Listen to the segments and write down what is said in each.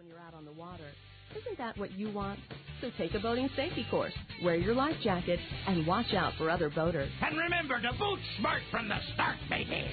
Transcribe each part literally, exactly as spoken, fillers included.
when you're out on the water. Isn't that what you want? So take a boating safety course, wear your life jacket, and watch out for other boaters. And remember to boot smart from the start, baby.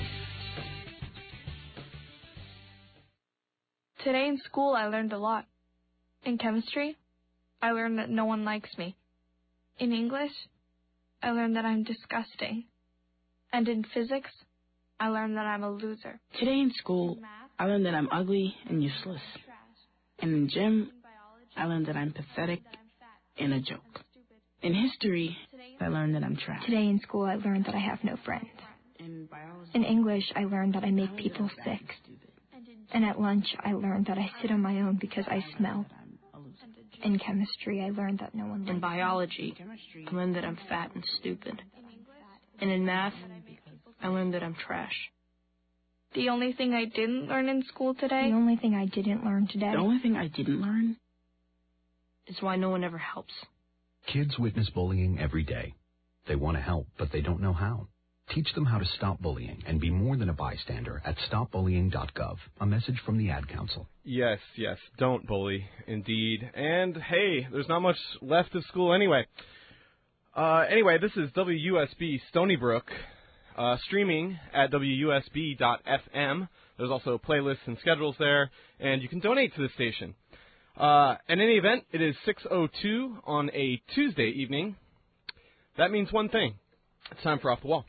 Today in school, I learned a lot. In chemistry, I learned that no one likes me. In English, I learned that I'm disgusting. And in physics, I learned that I'm a loser. Today in school, I learned that I'm ugly and useless. And in gym, I learned that I'm pathetic and a joke. In history, I learned that I'm trash. Today in school, I learned that I have no friends. In biology, In English, I learned that I make people sick. And at lunch, I learned that I sit on my own because I smell. In chemistry, I learned that no one likes me. In biology, I learned that I'm fat and stupid. And in math, I learned that I'm trash. The only thing I didn't learn in school today... The only thing I didn't learn today... The only thing I didn't learn... is why no one ever helps. Kids witness bullying every day. They want to help, but they don't know how. Teach them how to stop bullying and be more than a bystander at stop bullying dot gov. A message from the Ad Council. Yes, yes, don't bully, indeed. And, hey, there's not much left of school anyway. Uh, anyway, this is W U S B Stony Brook, uh, streaming at W U S B dot F M. There's also playlists and schedules there, and you can donate to the station. Uh, in any event, it is six oh two on a Tuesday evening. That means one thing. It's time for Off the Wall.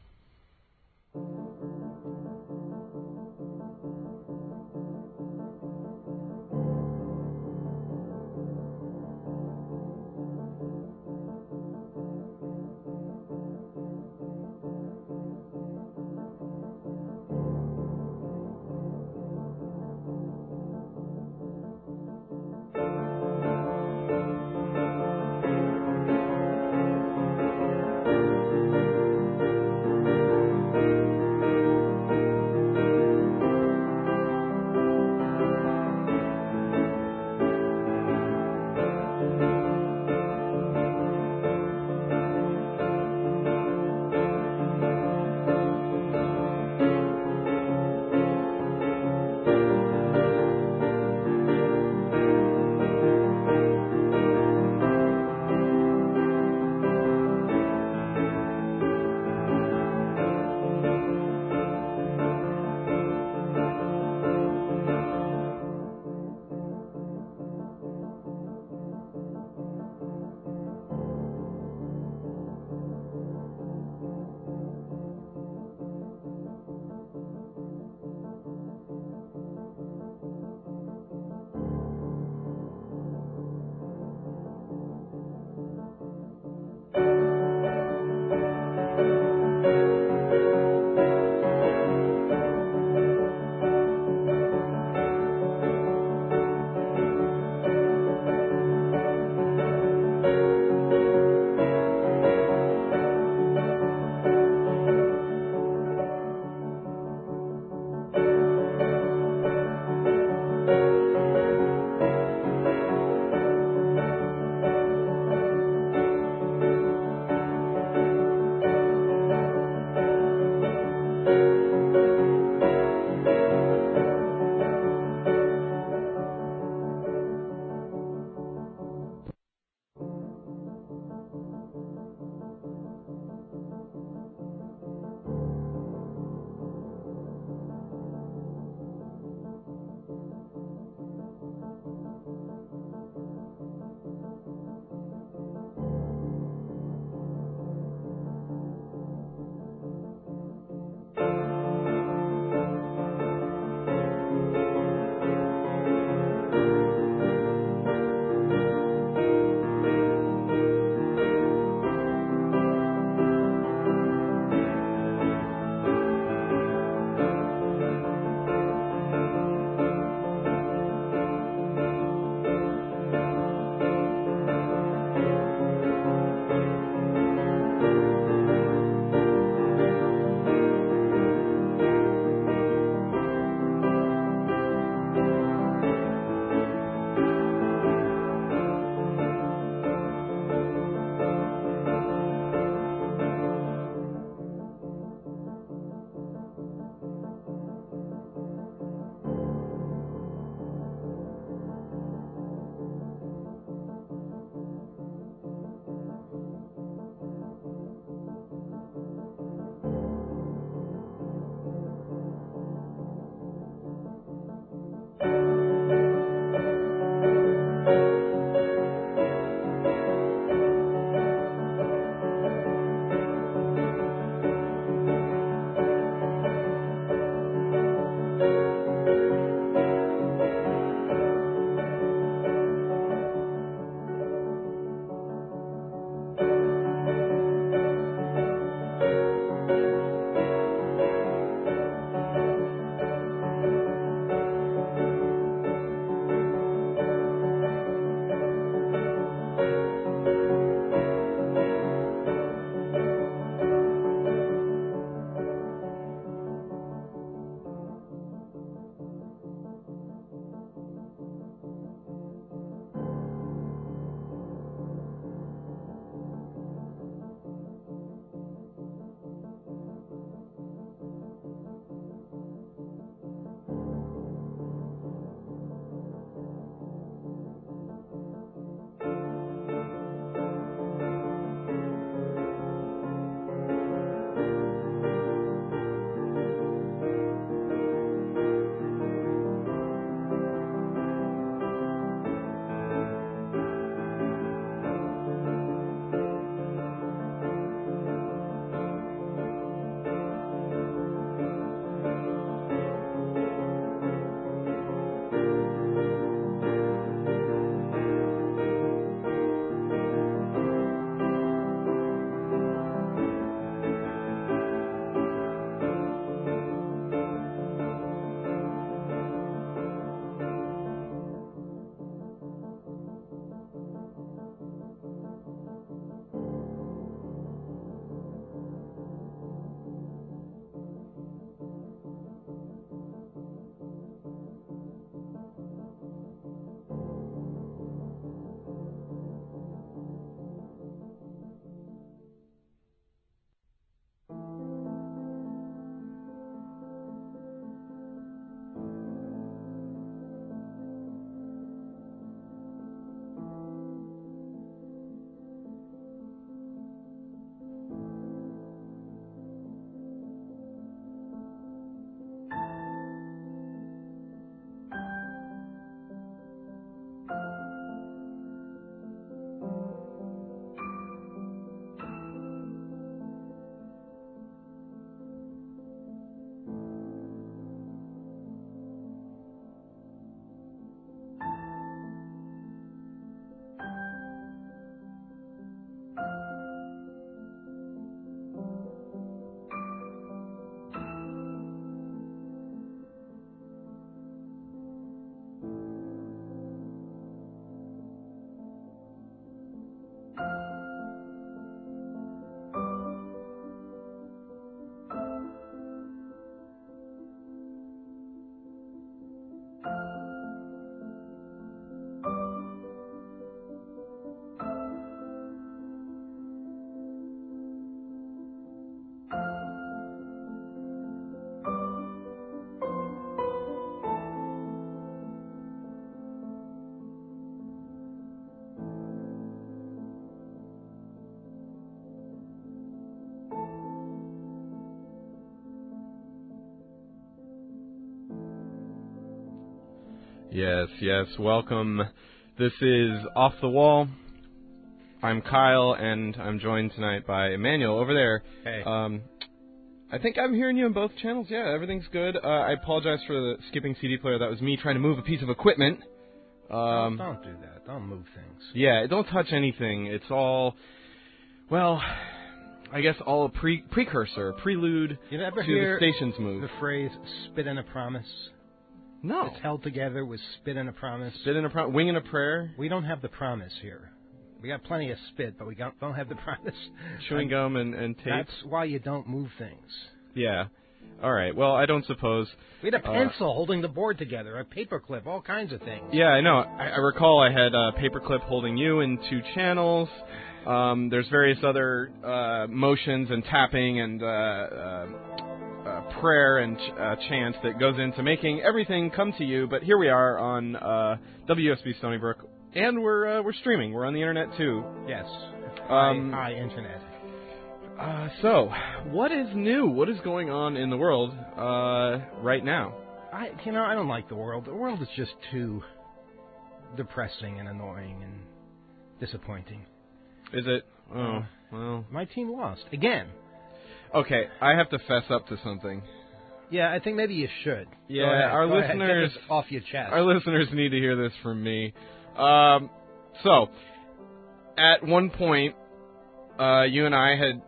Yes, yes, welcome. This is Off the Wall. I'm Kyle, and I'm joined tonight by Emmanuel over there. Hey. Um, I think I'm hearing you on both channels. Yeah, everything's good. Uh, I apologize for the skipping C D player. That was me trying to move a piece of equipment. Um, don't, don't do that. Don't move things. Yeah, don't touch anything. It's all, well, I guess all a pre- precursor, prelude you ever to hear the station's move. The phrase "spit in a promise"? No. It's held together with "spit in a promise." Spit in a promise, wing in a prayer. We don't have the promise here. We got plenty of spit, but we don't have the promise. Chewing gum and, and tape. That's why you don't move things. Yeah. All right. Well, I don't suppose. We had a pencil uh, holding the board together, a paperclip, all kinds of things. Yeah, I know. I, I recall I had a paperclip holding you in two channels. Um, there's various other uh, motions and tapping and uh, uh, uh, prayer and ch- uh, chant that goes into making everything come to you. But here we are on uh, W U S B Stony Brook, and we're uh, we're streaming. We're on the internet too. Yes. Um, hi, hi, internet. Uh, so, what is new? What is going on in the world uh, right now? I, you know, I don't like the world. The world is just too depressing and annoying and disappointing. Is it? Oh, uh, well. My team lost again. Okay, I have to fess up to something. Yeah, I think maybe you should. Yeah, Go ahead, our go listeners ahead. Get this off your chest. Our listeners need to hear this from me. Um, so, at one point, uh, you and I had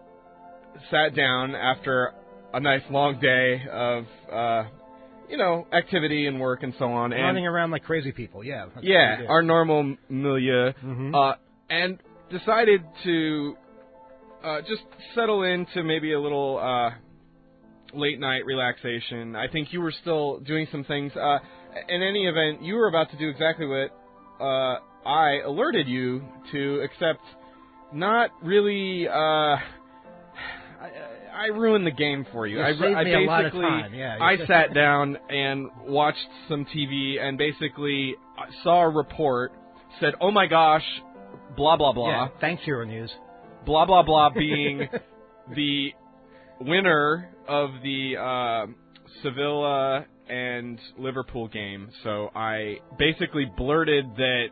sat down after a nice long day of, uh, you know, activity and work and so on. And running around like crazy people, yeah. Yeah, our normal milieu. Mm-hmm. Uh, and decided to uh, just settle into maybe a little uh, late night relaxation. I think you were still doing some things. Uh, in any event, you were about to do exactly what uh, I alerted you to, except not really... Uh, I, I ruined the game for you. You I, saved I me basically, a lot of time. Yeah, I sat down and watched some T V and basically saw a report, said, oh my gosh, blah, blah, blah. Yeah, thanks, Euronews. Blah, blah, blah being the winner of the uh, Sevilla and Liverpool game. So I basically blurted that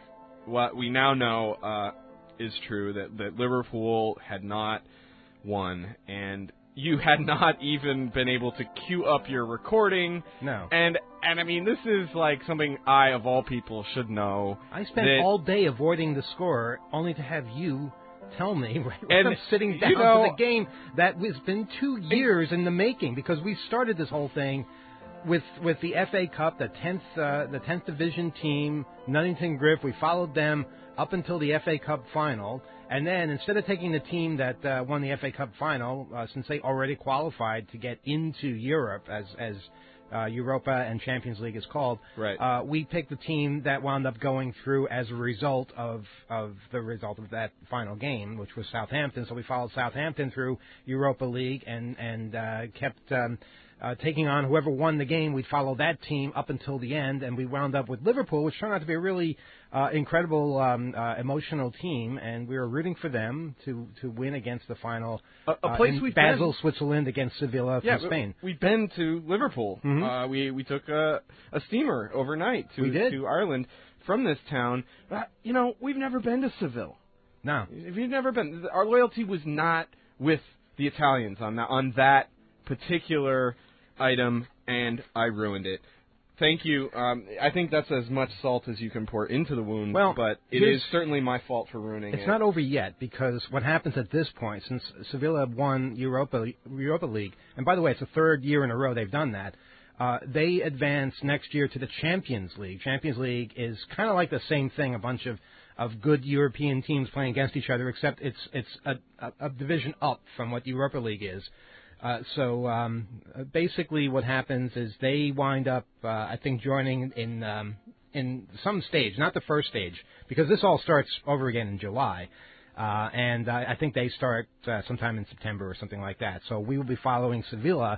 what we now know uh, is true, that, that Liverpool had not won, and you had not even been able to queue up your recording. No. And, and I mean, this is like something I, of all people, should know. I spent that, all day avoiding the score, only to have you tell me right when and, I'm sitting down you know, to the game that has been two years in the making, because we started this whole thing with with the F A Cup, the tenth uh, the tenth division team, Nunnington Griff. We followed them up until the F A Cup final, and then instead of taking the team that uh, won the F A Cup final, uh, since they already qualified to get into Europe, as as uh, Europa and Champions League is called, right. uh, we picked the team that wound up going through as a result of of the result of that final game, which was Southampton. So we followed Southampton through Europa League and and uh, kept. Um, Uh, taking on whoever won the game, we'd follow that team up until the end, and we wound up with Liverpool, which turned out to be a really uh, incredible, um, uh, emotional team, and we were rooting for them to, to win against the final a, a place uh, in we've Basel, been. Switzerland, against Sevilla yeah, from Spain. We've been to Liverpool. Mm-hmm. Uh, we we took a, a steamer overnight to we did. to Ireland from this town. But, you know, we've never been to Seville. No, if you've never been, our loyalty was not with the Italians on that on that particular item, and I ruined it. Thank you. Um, I think that's as much salt as you can pour into the wound, well, but it is certainly my fault for ruining it's it. It's not over yet, because what happens at this point, since Sevilla won Europa, Europa League, and by the way, it's the third year in a row they've done that, uh, they advance next year to the Champions League. Champions League is kind of like the same thing, a bunch of, of good European teams playing against each other, except it's, it's a, a, a division up from what Europa League is. Uh, so um, basically, what happens is they wind up, uh, I think, joining in um, in some stage, not the first stage, because this all starts over again in July, uh, and uh, I think they start uh, sometime in September or something like that. So we will be following Sevilla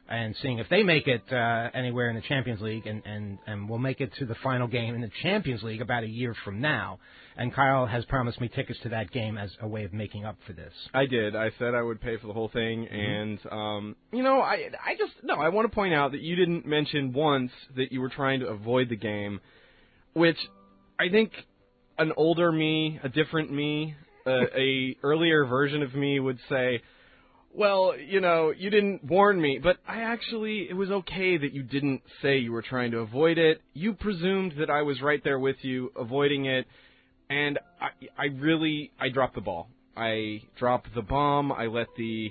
and seeing if they make it uh, anywhere in the Champions League, and, and, and we'll make it to the final game in the Champions League about a year from now. And Kyle has promised me tickets to that game as a way of making up for this. I did. I said I would pay for the whole thing, Mm-hmm. and um, you know, I I just no. I want to point out that you didn't mention once that you were trying to avoid the game, which I think an older me, a different me, uh, a earlier version of me would say, well, you know, you didn't warn me, but I actually, it was okay that you didn't say you were trying to avoid it. You presumed that I was right there with you, avoiding it, and I, I really, I dropped the ball. I dropped the bomb. I let the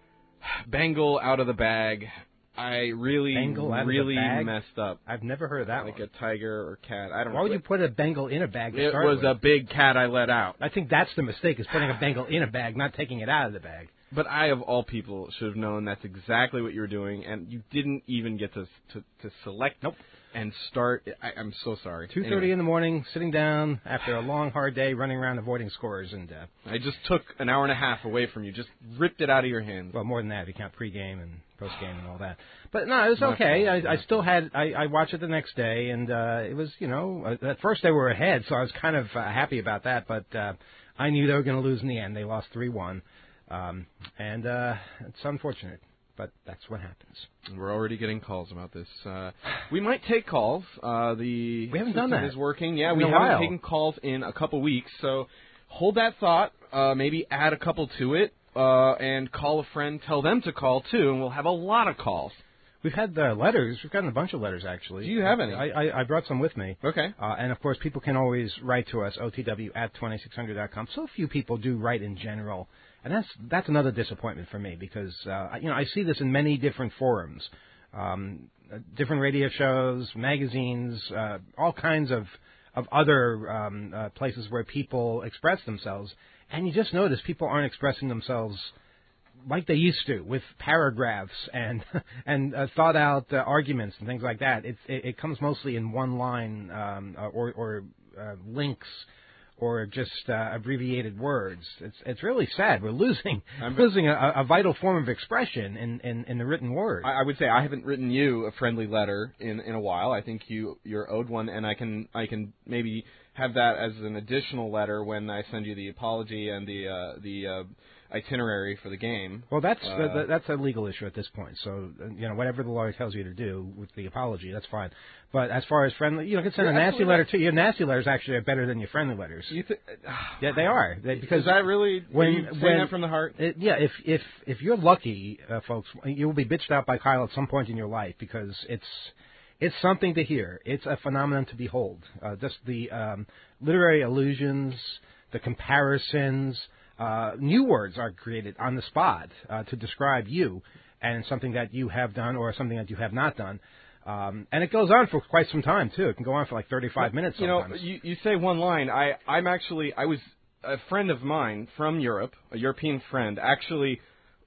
Bengal out of the bag. I really, Bengal out really of the bag? messed up. I've never heard of that Like one. a tiger or cat. I don't Why know. would you put a Bengal in a bag to It start was with? a big cat I let out. I think that's the mistake, is putting a Bengal in a bag, not taking it out of the bag. But I, of all people, should have known that's exactly what you were doing, and you didn't even get to to, to select nope. and start. I, I'm so sorry. two thirty anyway. in the morning, sitting down after a long, hard day, running around avoiding scores, and uh, I just took an hour and a half away from you, just ripped it out of your hands. well, more than that, if you count pregame and postgame and all that. But no, it was My okay. fault. I, I still had. I, I watched it the next day, and uh, it was, you know, uh, at first they were ahead, so I was kind of uh, happy about that. But uh, I knew they were going to lose in the end. They lost three one. Um, and uh, it's unfortunate, but that's what happens. We're already getting calls about this. Uh, we might take calls. Uh, the We haven't done system that. is working. Yeah, In we a haven't while. taken calls in a couple weeks, so hold that thought. Uh, maybe add a couple to it, uh, and call a friend. Tell them to call too, and we'll have a lot of calls. We've had uh, letters. We've gotten a bunch of letters, actually. Do you have any? I, I, I brought some with me. Okay. Uh, and, of course, people can always write to us, O T W at twenty-six hundred dot com. So few people do write in general. And that's that's another disappointment for me because, uh, you know, I see this in many different forums, um, uh, different radio shows, magazines, uh, all kinds of, of other um, uh, places where people express themselves. And you just notice people aren't expressing themselves like they used to, with paragraphs and and uh, thought out uh, arguments and things like that. It's, it, it comes mostly in one line um, uh, or, or uh, links or just uh, abbreviated words. It's it's really sad. We're losing I'm losing a, a vital form of expression in, in, in the written word. I, I would say I haven't written you a friendly letter in, in a while. I think you you're owed one, and I can I can maybe have that as an additional letter when I send you the apology and the uh, the uh, itinerary for the game. Well, that's uh, uh, that's a legal issue at this point. So uh, you know, whatever the lawyer tells you to do with the apology, that's fine. But as far as friendly, you know, you can send You're a nasty absolutely letter right. too. Your nasty letters actually are better than your friendly letters. You th- yeah, they are. They, because Is that really when are you saying when, that from the heart? It, yeah, if if if you're lucky, uh, folks, you will be bitched out by Kyle at some point in your life because it's it's something to hear. It's a phenomenon to behold. Uh, just the um, literary allusions, the comparisons. Uh, new words are created on the spot uh, to describe you and something that you have done or something that you have not done. Um, and it goes on for quite some time, too. It can go on for like thirty-five minutes You know, sometimes. you, you say one line. I, I'm actually, I was, a friend of mine from Europe, a European friend, actually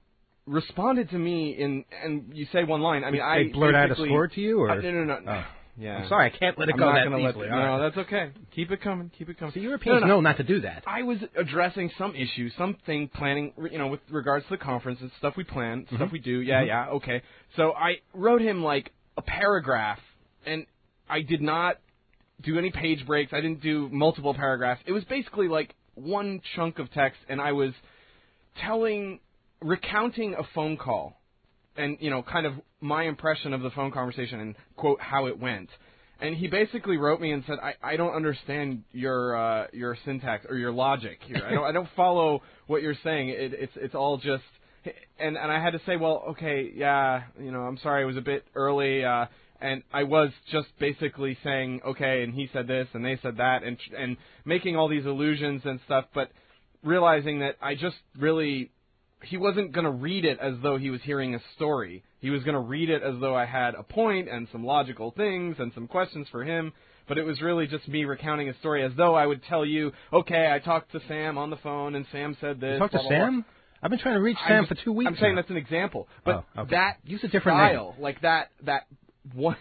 responded to me in, and you say one line. I mean, Did I they blurt out a basically- score to you? Or? Uh, no, no, no. Oh. Yeah. I'm sorry, I can't let it I'm go not that gonna let easily. the- All no, right. that's okay. Keep it coming. Keep it coming. See, Europeans no, no, no. know not to do that. I was addressing some issue, something planning, you know, with regards to the conference and stuff we plan, Mm-hmm. stuff we do. Yeah, Mhm. yeah, okay. So I wrote him like a paragraph, and I did not do any page breaks. I didn't do multiple paragraphs. It was basically like one chunk of text, and I was telling, recounting a phone call, and you know, kind of my impression of the phone conversation and quote how it went. And he basically wrote me and said, I, I don't understand your uh, your syntax or your logic here. I don't I don't follow what you're saying. It, it's it's all just and and I had to say, well, okay, yeah, you know, I'm sorry, it was a bit early, uh, and I was just basically saying, okay, and he said this and they said that, and and making all these allusions and stuff, but realizing that I just really. He wasn't going to read it as though he was hearing a story. He was going to read it as though I had a point and some logical things and some questions for him. But it was really just me recounting a story as though I would tell you, okay, I talked to Sam on the phone and Sam said this. You talked to blah, blah, Sam? blah. I've been trying to reach I'm Sam just- for two weeks I'm saying now. that's an example. But Oh, okay. that Use a different style, name. like that, that one,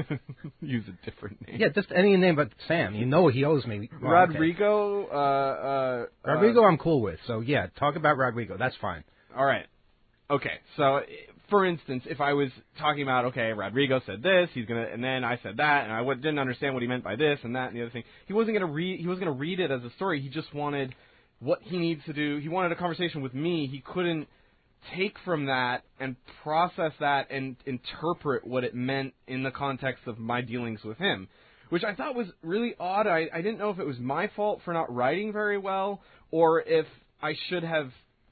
use a different name. Yeah, just any name but Sam. You know he owes me. Well, okay. Rodrigo, uh, uh, Rodrigo uh, I'm cool with. So, yeah, talk about Rodrigo. That's fine. all right. Okay, so for instance, if I was talking about, okay, Rodrigo said this, he's gonna, and then I said that, and I w- didn't understand what he meant by this and that and the other thing. He wasn't gonna read. He wasn't gonna read it as a story. He just wanted what he needs to do. He wanted a conversation with me. He couldn't take from that and process that and interpret what it meant in the context of my dealings with him, which I thought was really odd. I, I didn't know if it was my fault for not writing very well, or if I should have.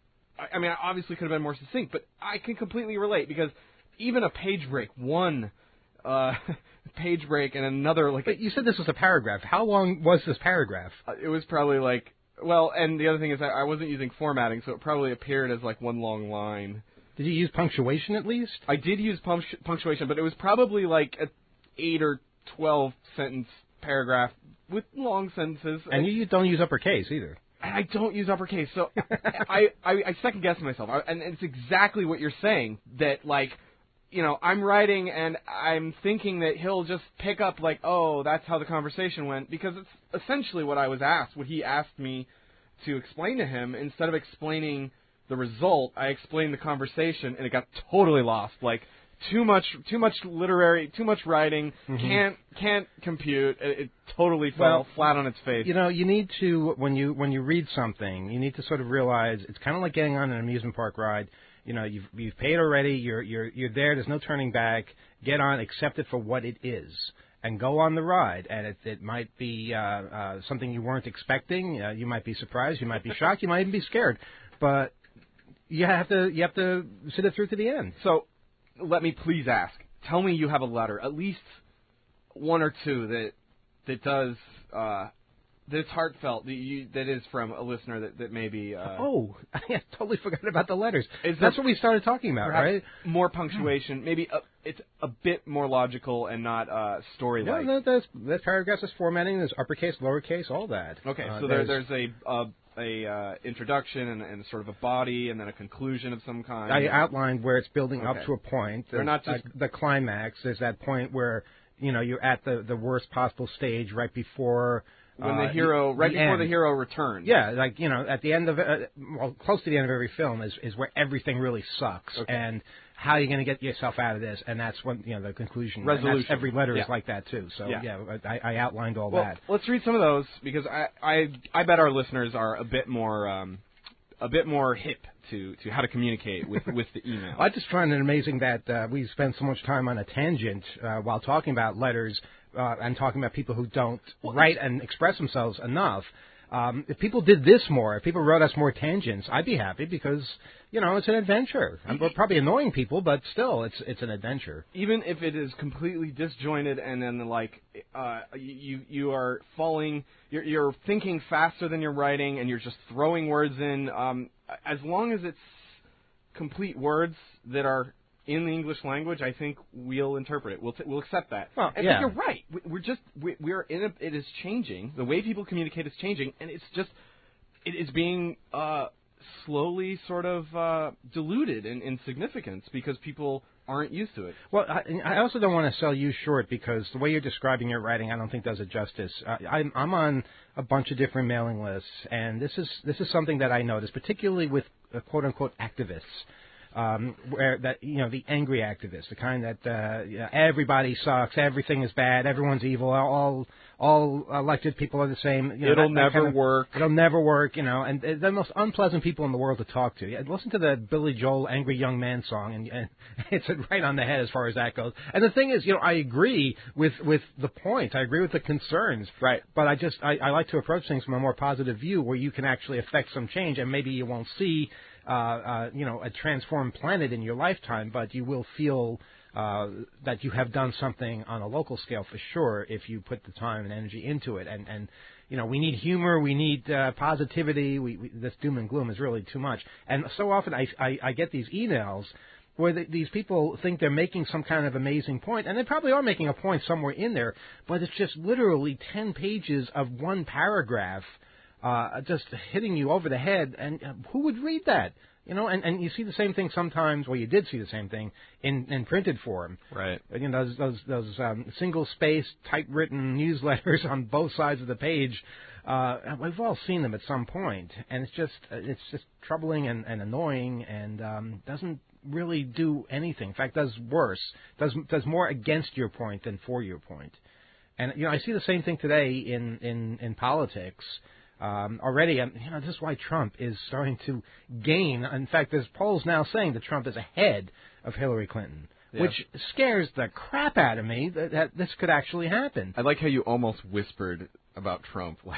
I mean, I obviously could have been more succinct, but I can completely relate, because even a page break, one uh, page break and another, like... But you said this was a paragraph. How long was this paragraph? Uh, it was probably like... Well, and the other thing is I, I wasn't using formatting, so it probably appeared as like one long line. Did you use punctuation at least? I did use punctu- punctuation, but it was probably like an eight or twelve sentence paragraph with long sentences. And you don't use uppercase either. I don't use uppercase, so I, I, I second guess myself, I, and it's exactly what you're saying, that, like, you know, I'm writing and I'm thinking that he'll just pick up, like, oh, that's how the conversation went, because it's essentially what I was asked, what he asked me to explain to him. Instead of explaining the result, I explained the conversation, and it got totally lost, like, Too much, too much literary, too much writing. Mm-hmm. Can't, can't compute. It, it totally fell well, flat on its face. You know, you need to when you when you read something, you need to sort of realize it's kind of like getting on an amusement park ride. You know, you've you've paid already. You're you're you're there. There's no turning back. Get on, accept it for what it is, and go on the ride. And it it might be uh, uh, something you weren't expecting. Uh, you might be surprised. You might be shocked. You might even be scared. But you have to you have to sit it through to the end. So. Let me please ask. Tell me you have a letter, at least one or two that that does uh, that is heartfelt. That, you, that is from a listener that that maybe. Uh, oh, I totally forgot about the letters. Is That's what we started talking about, right? More punctuation, maybe a, it's a bit more logical and not uh, story-like. No, no, there's, there's paragraphs, there's formatting, there's uppercase, lowercase, all that. Okay, uh, so there's, there, there's a. Uh, a uh, introduction and, and sort of a body and then a conclusion of some kind. I outlined where it's building okay. up to a point. They're not just... the climax. There's that point where, you know, you're at the, the worst possible stage right before... When uh, the hero, the, right the before end. the hero returns. Yeah, like, you know, at the end of, uh, well, close to the end of every film is, is where everything really sucks. Okay. And how are you going to get yourself out of this? And that's when, you know, the conclusion. Resolution. And that's, every letter yeah. is like that, too. So, yeah, yeah I, I outlined all well, that. Let's read some of those, because I, I, I bet our listeners are a bit more, um, a bit more hip to, to how to communicate with, with the email. I just find it amazing that uh, we spend so much time on a tangent uh, while talking about letters uh, and talking about people who don't well, write and express themselves enough. Um, if people did this more, if people wrote us more tangents, I'd be happy, because, you know, it's an adventure. We're probably annoying people, but still, it's it's an adventure. Even if it is completely disjointed and then, like, uh, you you are falling, you're, you're thinking faster than you're writing, and you're just throwing words in, um, as long as it's complete words that are in the English language, I think we'll interpret it. We'll t- we'll accept that. Well, and yeah. you're right. We're just we, we're in a, it is changing. The way people communicate is changing, and it's just it is being uh, slowly sort of uh, diluted in, in significance because people aren't used to it. Well, I, I also don't want to sell you short, because the way you're describing your writing, I don't think does it justice. Uh, I'm, I'm on a bunch of different mailing lists, and this is this is something that I notice, particularly with uh, quote unquote activists. Um, where that you know the angry activists, the kind that uh, you know, everybody sucks, everything is bad, everyone's evil, all all elected people are the same. You know, it'll that, never that kind of, work. It'll never work. You know, and they're the most unpleasant people in the world to talk to. Listen to the Billy Joel "Angry Young Man" song, and, and it's right on the head as far as that goes. And the thing is, you know, I agree with with the points. I agree with the concerns. Right. But I just I, I like to approach things from a more positive view, where you can actually affect some change, and maybe you won't see. Uh, uh, you know, a transformed planet in your lifetime, but you will feel uh, that you have done something on a local scale for sure if you put the time and energy into it. And, and you know, we need humor, we need uh, positivity. We, we, this doom and gloom is really too much. And so often I, I, I get these emails where the, these people think they're making some kind of amazing point, and they probably are making a point somewhere in there, but it's just literally ten pages of one paragraph. Uh, just hitting you over the head, and uh, who would read that? You know, and, and you see the same thing sometimes. Well, you did see the same thing in, in printed form. Right. You know, those those, those um, single-spaced, typewritten newsletters on both sides of the page. Uh, we've all seen them at some point, and it's just it's just troubling and, and annoying, and um, doesn't really do anything. In fact, does worse, does does more against your point than for your point. And you know, I see the same thing today in in in politics. Um, already, um, you know, this is why Trump is starting to gain. In fact, there's polls now saying that Trump is ahead of Hillary Clinton, yeah. which scares the crap out of me that, that this could actually happen. I like how you almost whispered about Trump, like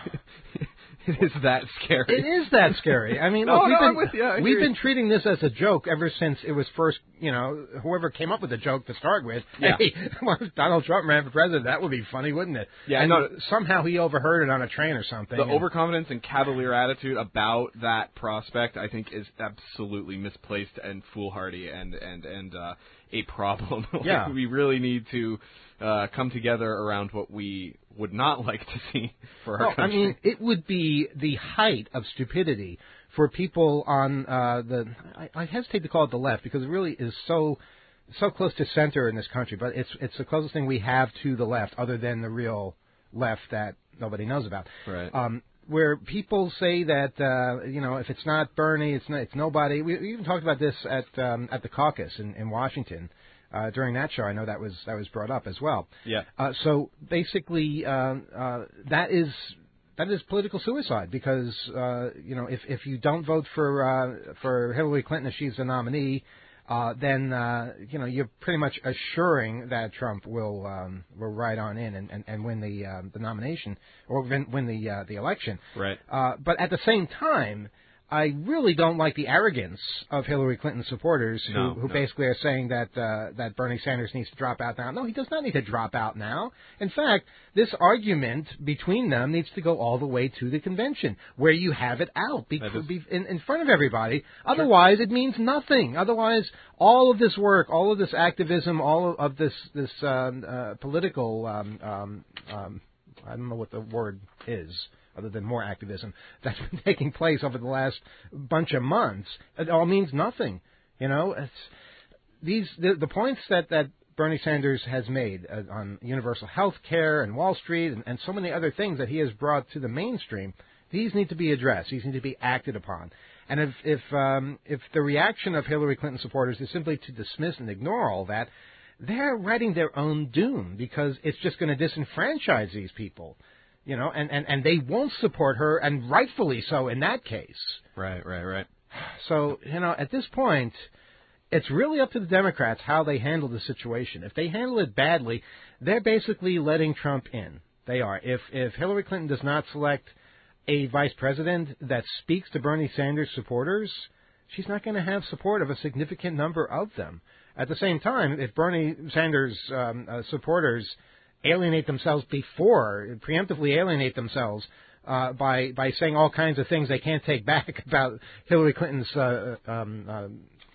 it is that scary. It is that scary. I mean, no, look, no, we've, been, I'm with you. we've been treating this as a joke ever since it was first, you know, whoever came up with the joke to start with. Yeah. Hey, Donald Trump ran for president. That would be funny, wouldn't it? Yeah, and no, somehow he overheard it on a train or something. The and, overconfidence and cavalier attitude about that prospect, I think, is absolutely misplaced and foolhardy and and and uh, a problem. Like, yeah. We really need to uh, come together around what we would not like to see for our well, country. I mean, it would be the height of stupidity for people on uh, the, I, I hesitate to call it the left because it really is so so close to center in this country, but it's it's the closest thing we have to the left other than the real left that nobody knows about. Right. Um, where people say that, uh, you know, if it's not Bernie, it's, not, it's nobody. We, we even talked about this at um, at the caucus in, in Washington. Uh, during that show, I know that was that was brought up as well. Yeah. Uh, so basically, uh, uh, that is that is political suicide because uh, you know if if you don't vote for uh, for Hillary Clinton if she's the nominee, uh, then uh, you know you're pretty much assuring that Trump will um, will ride on in and, and, and win the uh, the nomination or win, win the uh, the election. Right. Uh, but at the same time, I really don't like the arrogance of Hillary Clinton supporters who, no, who no. basically are saying that uh, that Bernie Sanders needs to drop out now. No, he does not need to drop out now. In fact, this argument between them needs to go all the way to the convention, where you have it out be, is... be in, in front of everybody. Otherwise, sure. It means nothing. Otherwise, all of this work, all of this activism, all of, of this this um, uh, political, um, um, um, I don't know what the word is, other than more activism, that's been taking place over the last bunch of months, it all means nothing. You know, it's, these the, the points that, that Bernie Sanders has made uh, on universal health care and Wall Street and, and so many other things that he has brought to the mainstream, these need to be addressed. These need to be acted upon. And if if um, if the reaction of Hillary Clinton supporters is simply to dismiss and ignore all that, they're writing their own doom because it's just going to disenfranchise these people. You know, and, and, and they won't support her, and rightfully so in that case. Right, right, right. So, you know, at this point, it's really up to the Democrats how they handle the situation. If they handle it badly, they're basically letting Trump in. They are. If if Hillary Clinton does not select a vice president that speaks to Bernie Sanders supporters, she's not going to have support of a significant number of them. At the same time, if Bernie Sanders um, uh, supporters alienate themselves before, preemptively alienate themselves uh, by by saying all kinds of things they can't take back about Hillary Clinton's uh, um, uh,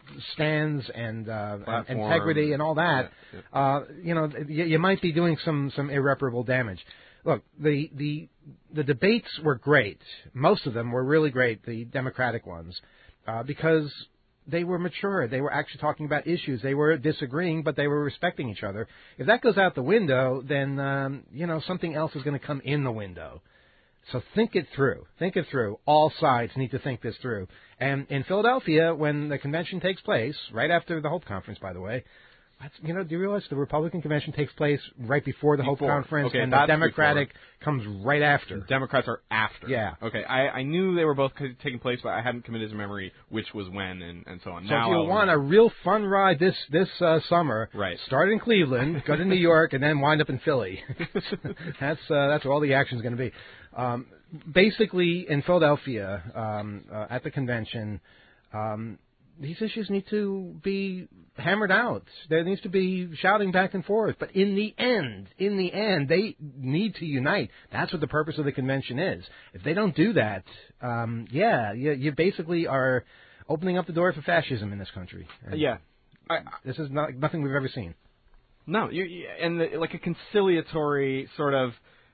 stands and uh, integrity and all that. Yeah, yeah. Uh, you know, you, you might be doing some some irreparable damage. Look, the the the debates were great. Most of them were really great. The Democratic ones, uh, because they were mature. They were actually talking about issues. They were disagreeing, but they were respecting each other. If that goes out the window, then, um, you know, something else is going to come in the window. So think it through. Think it through. All sides need to think this through. And in Philadelphia, when the convention takes place, right after the Hope Conference, by the way, that's, you know, do you realize the Republican convention takes place right before the before. Hope Conference, okay, and the Democratic before. comes right after? The Democrats are after. Yeah. Okay, I, I knew they were both taking place, but I hadn't committed to memory which was when and, and so on. So now if you I'll want remember. a real fun ride this this uh, summer, right. start in Cleveland, go to New York, and then wind up in Philly. that's uh, that's where all the action is going to be. Um, basically, in Philadelphia, um, uh, at the convention, um, these issues need to be hammered out. There needs to be shouting back and forth. But in the end, in the end, they need to unite. That's what the purpose of the convention is. If they don't do that, um, yeah, you, you basically are opening up the door for fascism in this country. And yeah. I, this is not nothing we've ever seen. No, you, you, and the, like a conciliatory sort of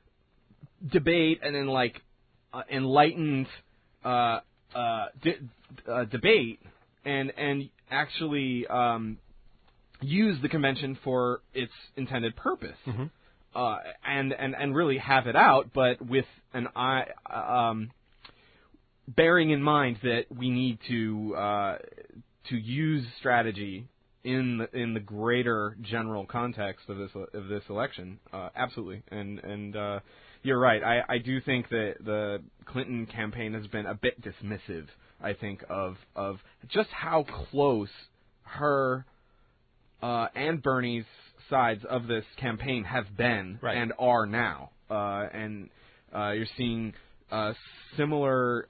debate and then like uh, enlightened uh, uh, di- uh, debate. And and actually um, use the convention for its intended purpose, mm-hmm. uh, and and and really have it out, but with an eye, um, bearing in mind that we need to uh, to use strategy in the, in the greater general context of this of this election. Uh, absolutely, and and uh, you're right. I, I do think that the Clinton campaign has been a bit dismissive, I think, of of just how close her uh, and Bernie's sides of this campaign have been right. and are now, uh, and uh, you're seeing uh, similar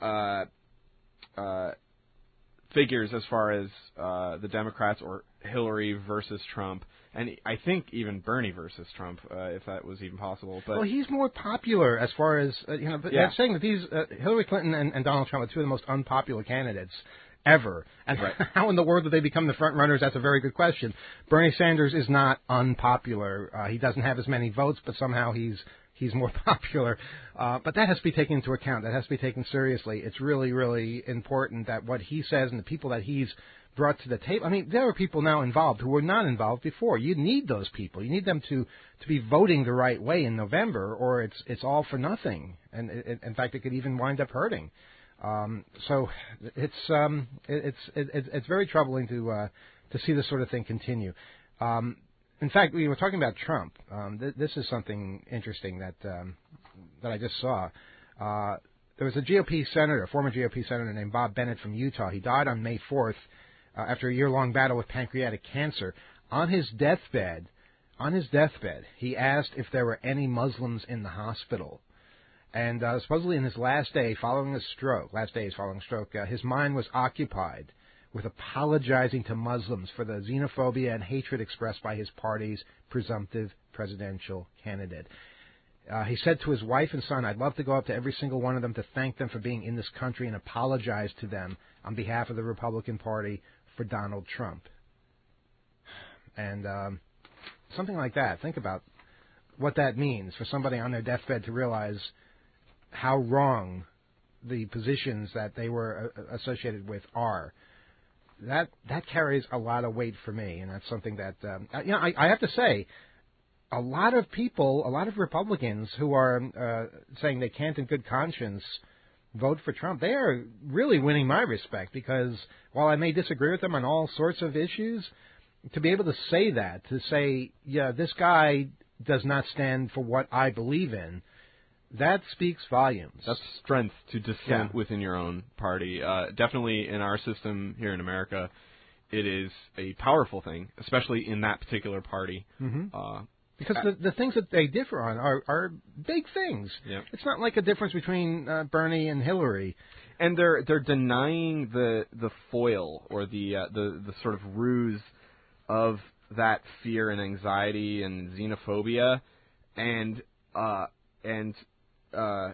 uh, uh, figures as far as uh, the Democrats or Hillary versus Trump, and I think even Bernie versus Trump, uh, if that was even possible. But well, he's more popular as far as uh, you know. Yeah. I'm saying that these uh, Hillary Clinton and, and Donald Trump are two of the most unpopular candidates ever. And right. how in the world do they become the front runners? That's a very good question. Bernie Sanders is not unpopular. Uh, he doesn't have as many votes, but somehow he's he's more popular. Uh, but that has to be taken into account. That has to be taken seriously. It's really, really important that what he says and the people that he's brought to the table. I mean, there are people now involved who were not involved before. You need those people. You need them to, to be voting the right way in November, or it's it's all for nothing. And it, it, in fact, it could even wind up hurting. Um, so it's um, it, it's it, it's very troubling to uh, to see this sort of thing continue. Um, in fact, we were talking about Trump. Um, th- this is something interesting that um, that I just saw. Uh, there was a G O P senator, a former G O P senator named Bob Bennett from Utah. He died on May fourth uh, after a year-long battle with pancreatic cancer. On his deathbed, on his deathbed, he asked if there were any Muslims in the hospital. And uh, supposedly in his last day following a stroke, last days following a stroke, uh, his mind was occupied with apologizing to Muslims for the xenophobia and hatred expressed by his party's presumptive presidential candidate. Uh, he said to his wife and son, "I'd love to go up to every single one of them to thank them for being in this country and apologize to them on behalf of the Republican Party for Donald Trump." And um, something like that. Think about what that means for somebody on their deathbed to realize how wrong the positions that they were uh, associated with are. That that carries a lot of weight for me, and that's something that um, you know. I, I have to say, a lot of people, a lot of Republicans who are uh, saying they can't, in good conscience, vote for Trump, they are really winning my respect, because while I may disagree with them on all sorts of issues, to be able to say that, to say, yeah, this guy does not stand for what I believe in, that speaks volumes. That's strength to dissent yeah. within your own party. Uh, definitely in our system here in America, it is a powerful thing, especially in that particular party. Mm-hmm. Uh, because the, the things that they differ on are, are big things. Yeah. It's not like a difference between uh, Bernie and Hillary. And they're they're denying the the foil or the uh, the the sort of ruse of that fear and anxiety and xenophobia, and uh, and Uh,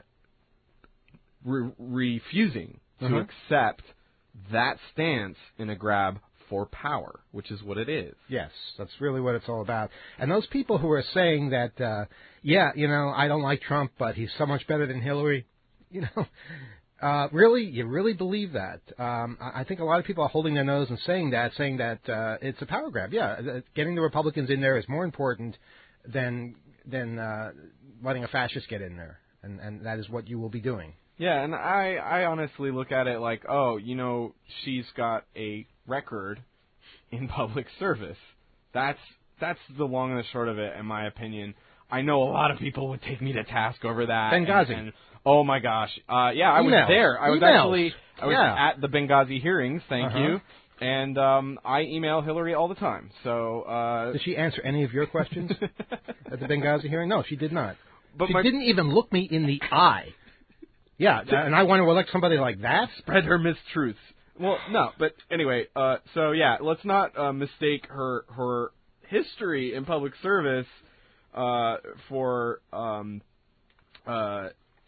re- refusing to uh-huh. accept that stance in a grab for power, which is what it is. Yes, that's really what it's all about. And those people who are saying that, uh, yeah, you know, I don't like Trump, but he's so much better than Hillary, you know, uh, really, you really believe that? Um, I think a lot of people are holding their nose and saying that, saying that uh, it's a power grab. Yeah, getting the Republicans in there is more important than than uh, letting a fascist get in there. And, and that is what you will be doing. Yeah, and I, I honestly look at it like, oh, you know, she's got a record in public service. That's that's the long and the short of it, in my opinion. I know a lot of people would take me to task over that. Benghazi. And, and, oh my gosh, uh, yeah, I was Emails. there. I was Emails. actually I was yeah. at the Benghazi hearings. Thank uh-huh. you. And um, I email Hillary all the time. So uh, did she answer any of your questions at the Benghazi hearing? No, she did not. But she my, didn't even look me in the eye. Yeah, and I want to elect somebody like that? Spread her mistruths. Well, no, but anyway, uh, so yeah, let's not uh, mistake her her history in public service uh, for um, uh,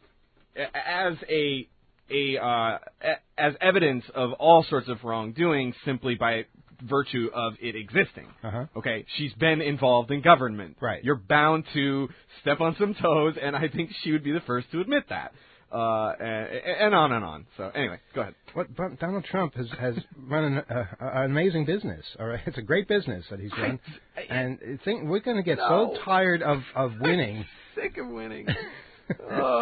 as a a uh, as evidence of all sorts of wrongdoing simply by virtue of it existing. Uh-huh. Okay, she's been involved in government. Right. You're bound to step on some toes, and I think she would be the first to admit that. Uh, and, and on and on. So anyway, go ahead. What, but Donald Trump has has run an, uh, an amazing business. All right, it's a great business that he's run, I, I, and I think we're going to get no. so tired of of winning. Sick of winning. Oh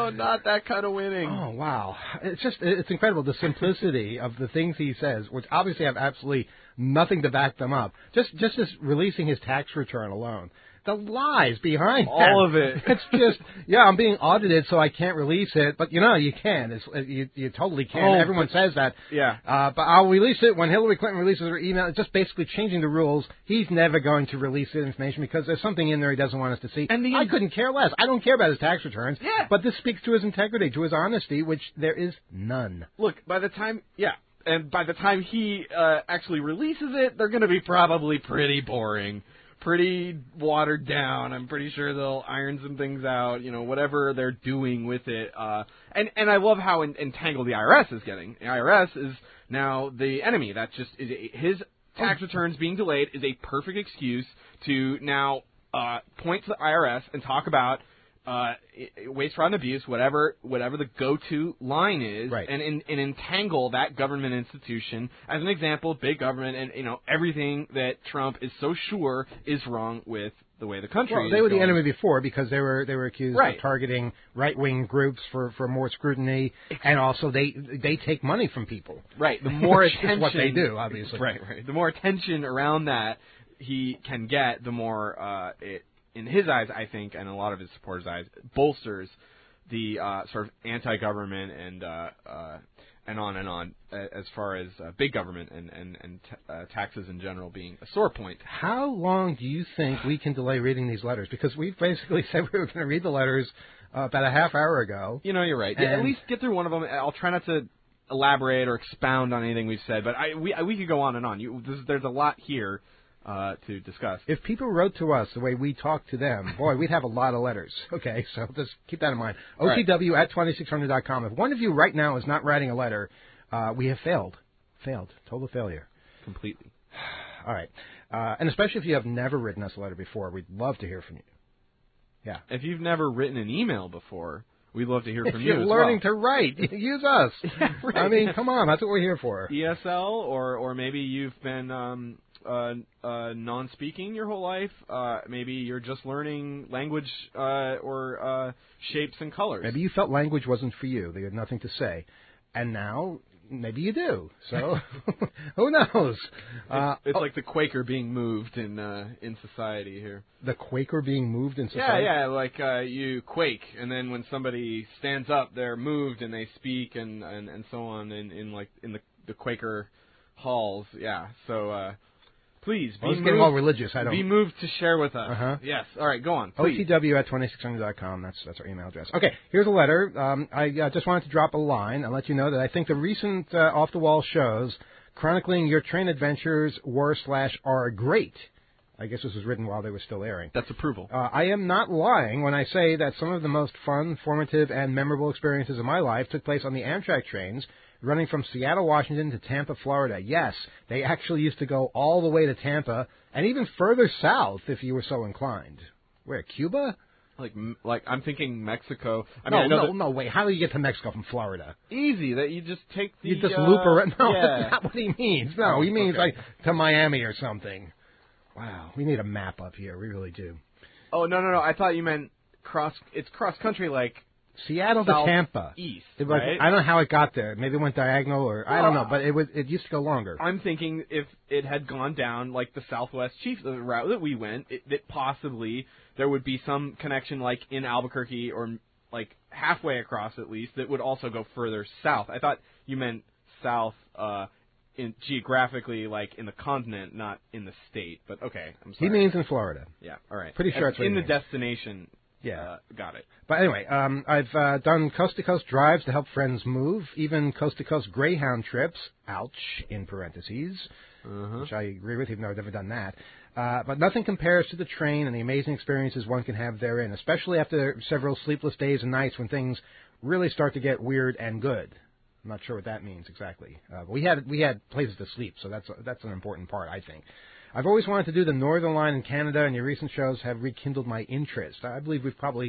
no, not that kind of winning. Oh, wow. It's just, it's incredible, the simplicity of the things he says, which obviously have absolutely nothing to back them up. Just, just as releasing his tax return alone. The lies behind all that. of it. It's just, yeah, I'm being audited, so I can't release it. But you know, you can. It's, you, you totally can. Oh, Everyone but, says that. Yeah. Uh, but I'll release it when Hillary Clinton releases her email. It's just basically changing the rules. He's never going to release the information because there's something in there he doesn't want us to see. And the, I couldn't care less. I don't care about his tax returns. Yeah. But this speaks to his integrity, to his honesty, which there is none. Look, by the time, yeah. And by the time he uh, actually releases it, they're going to be probably pretty boring. Pretty watered down. I'm pretty sure they'll iron some things out, you know, whatever they're doing with it. Uh, and, and I love how en- entangled the I R S is getting. The I R S is now the enemy. That's just, is a, his tax returns being delayed is a perfect excuse to now uh, point to the I R S and talk about uh, waste, fraud, and abuse, whatever whatever the go-to line is, right. and, and, and entangle that government institution as an example of big government and, you know, everything that Trump is so sure is wrong with the way the country well, is they were going. the enemy before because they were they were accused right. of targeting right-wing groups for, for more scrutiny, and also they they take money from people. Right. The more Which attention, is what they do, obviously. Right, right. The more attention around that he can get, the more uh, it, in his eyes, I think, and a lot of his supporters' eyes, bolsters the uh, sort of anti-government and uh, uh, and on and on uh, as far as uh, big government and and, and t- uh, taxes in general being a sore point. How long do you think we can delay reading these letters? Because we basically said we were going to read the letters uh, about a half hour ago. You know, you're right. Yeah, at least get through one of them. I'll try not to elaborate or expound on anything we've said, but I we we could go on and on. You, there's, there's a lot here. Uh, to discuss. If people wrote to us the way we talk to them, boy, we'd have a lot of letters. Okay, so just keep that in mind. O T W right. at twenty-six hundred dot com. If one of you right now is not writing a letter, uh, we have failed. Failed. Total failure. Completely. All right. Uh, and especially if you have never written us a letter before, we'd love to hear from you. Yeah. If you've never written an email before, we'd love to hear if from you're you as learning well. to write, use us. Yeah, right. I mean, come on, that's what we're here for. E S L, or or maybe you've been um, uh, uh, non-speaking your whole life. Uh, maybe you're just learning language uh, or uh, shapes and colors. Maybe you felt language wasn't for you. They had nothing to say. And now, maybe you do. So, who knows? It's, uh, it's oh, like the Quaker being moved in uh, in society here. The Quaker being moved in society? Yeah, yeah, like uh, you quake, and then when somebody stands up, they're moved and they speak and, and, and so on in, in like in the, the Quaker halls. Yeah, so uh, please be well, it's moved. getting all religious. I don't. Be moved to share with us. Uh-huh. Yes. All right, go on. O Please. T W at twenty-six hundred dot com. That's that's our email address. Okay, here's a letter. Um, I uh, just wanted to drop a line and let you know that I think the recent uh, off the wall shows chronicling your train adventures were slash are great. I guess this was written while they were still airing. That's approval. Uh, I am not lying when I say that some of the most fun, formative, and memorable experiences of my life took place on the Amtrak trains running from Seattle, Washington to Tampa, Florida. Yes, they actually used to go all the way to Tampa and even further south if you were so inclined. Where, Cuba? Like, like I'm thinking Mexico. I no, mean, I know no, that no, wait. How do you get to Mexico from Florida? Easy. That you just take the. You just uh, loop around. No, yeah. that's not what he means. No, Oh, he means okay. like to Miami or something. Wow, we need a map up here. We really do. Oh no, no, no. I thought you meant cross. It's cross country, like Seattle south, to Tampa. East. It was, right? I don't know how it got there. Maybe it went diagonal, or I don't know. But it was. It used to go longer. I'm thinking if it had gone down like the Southwest Chief the route that we went, it, that possibly there would be some connection, like in Albuquerque or like halfway across at least, that would also go further south. I thought you meant south. Uh, In geographically, like in the continent, not in the state, but okay. I'm sorry. He means in Florida. Yeah, all right. Pretty sure As, that's what in he the means. destination. Yeah, uh, got it. But anyway, um, I've uh, done coast to coast drives to help friends move, even coast to coast Greyhound trips. Ouch, in parentheses, uh-huh. which I agree with, even though I've never done that. Uh, but nothing compares to the train and the amazing experiences one can have therein, especially after several sleepless days and nights when things really start to get weird and good. I'm not sure what that means exactly. Uh, but we had we had places to sleep, so that's that's an important part, I think. I've always wanted to do the Northern Line in Canada, and your recent shows have rekindled my interest. I believe we've probably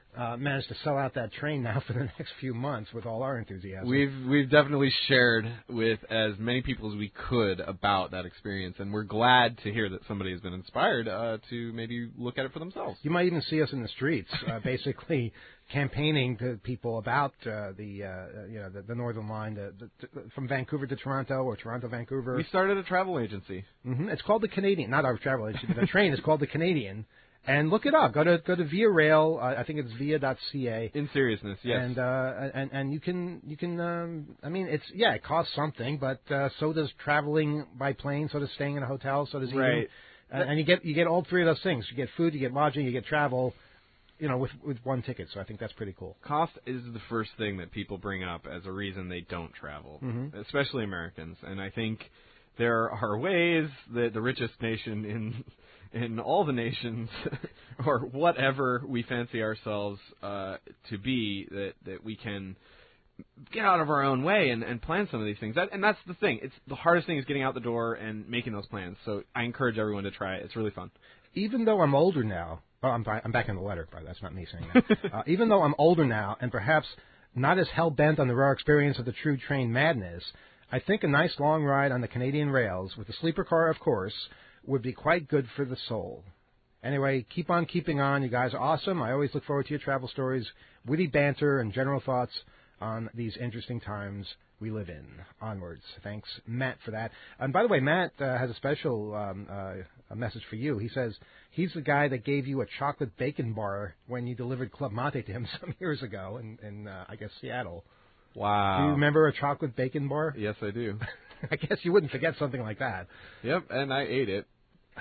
uh, managed to sell out that train now for the next few months with all our enthusiasm. We've we've definitely shared with as many people as we could about that experience, and we're glad to hear that somebody has been inspired uh, to maybe look at it for themselves. You might even see us in the streets, uh, basically campaigning to people about uh, the uh, you know the, the Northern Line, the, the, from Vancouver to Toronto or Toronto Vancouver. We started a travel agency. Mm-hmm. It's called the Canadian, not our travel agency. But the train is called the Canadian. And look it up. Go to go to Via Rail. Uh, I think it's via dot c a. In seriousness, yes. And uh, and and you can you can. Um, I mean, it's yeah, it costs something, but uh, so does traveling by plane, so does staying in a hotel, so does eating. Right. Uh, and you get you get all three of those things. You get food, you get lodging, you get travel. You know, with with one ticket. So I think that's pretty cool. Cost is the first thing that people bring up as a reason they don't travel, mm-hmm. especially Americans. And I think there are ways that the richest nation in in all the nations, or whatever we fancy ourselves uh, to be, that, that we can get out of our own way and, and plan some of these things. That, and that's the thing. It's the hardest thing is getting out the door and making those plans. So I encourage everyone to try it. It's really fun. Even though I'm older now, oh, I'm, I'm back in the letter, but that's not me saying that. uh, even though I'm older now and perhaps not as hell-bent on the raw experience of the true train madness, I think a nice long ride on the Canadian rails, with the sleeper car, of course, would be quite good for the soul. Anyway, keep on keeping on. You guys are awesome. I always look forward to your travel stories, witty banter, and general thoughts on these interesting times we live in. Onwards. Thanks, Matt, for that. And by the way, Matt uh, has a special um, uh, a message for you. He says he's the guy that gave you a chocolate bacon bar when you delivered Club Mate to him some years ago in, in uh, I guess, Seattle. Wow. Do you remember a chocolate bacon bar? Yes, I do. I guess you wouldn't forget something like that. Yep, and I ate it.